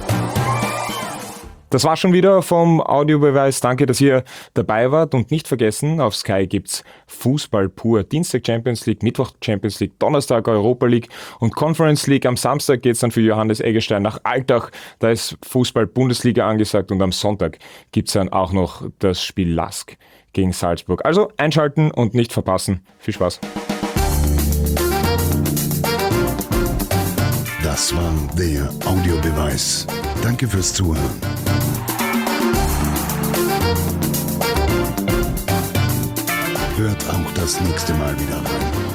Das war schon wieder vom Audiobeweis. Danke, dass ihr dabei wart und nicht vergessen, auf Sky gibt's Fußball pur. Dienstag Champions League, Mittwoch Champions League, Donnerstag Europa League und Conference League. Am Samstag geht's dann für Johannes Eggestein nach Altach. Da ist Fußball Bundesliga angesagt und am Sonntag gibt's dann auch noch das Spiel LASK gegen Salzburg. Also einschalten und nicht verpassen. Viel Spaß. Das war der Audiobeweis. Danke fürs Zuhören. Hört auch das nächste Mal wieder rein.